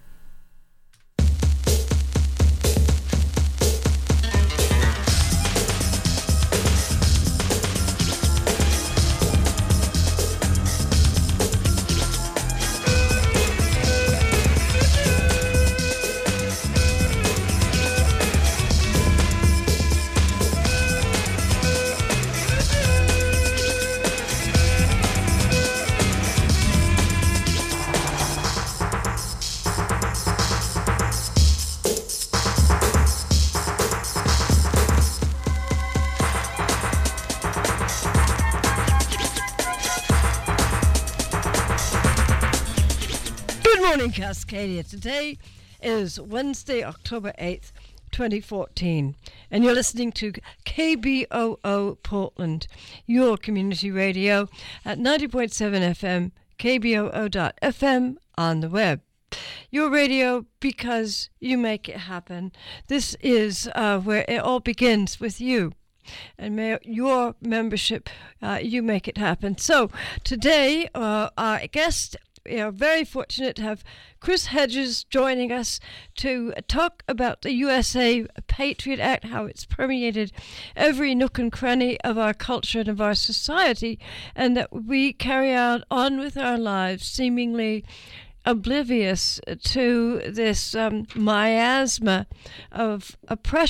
Morning, Cascadia. Today is Wednesday, October eighth, twenty fourteen, and you're listening to K B O O Portland, your community radio at ninety point seven F M, K B O O dot F M on the web. Your radio because you make it happen. This is uh, where it all begins with you. And may your membership, uh, you make it happen. So today, uh, our guest, we are very fortunate to have Chris Hedges joining us to talk about the U S A Patriot Act, how it's permeated every nook and cranny of our culture and of our society, and that we carry out on with our lives seemingly oblivious to this um, miasma of oppression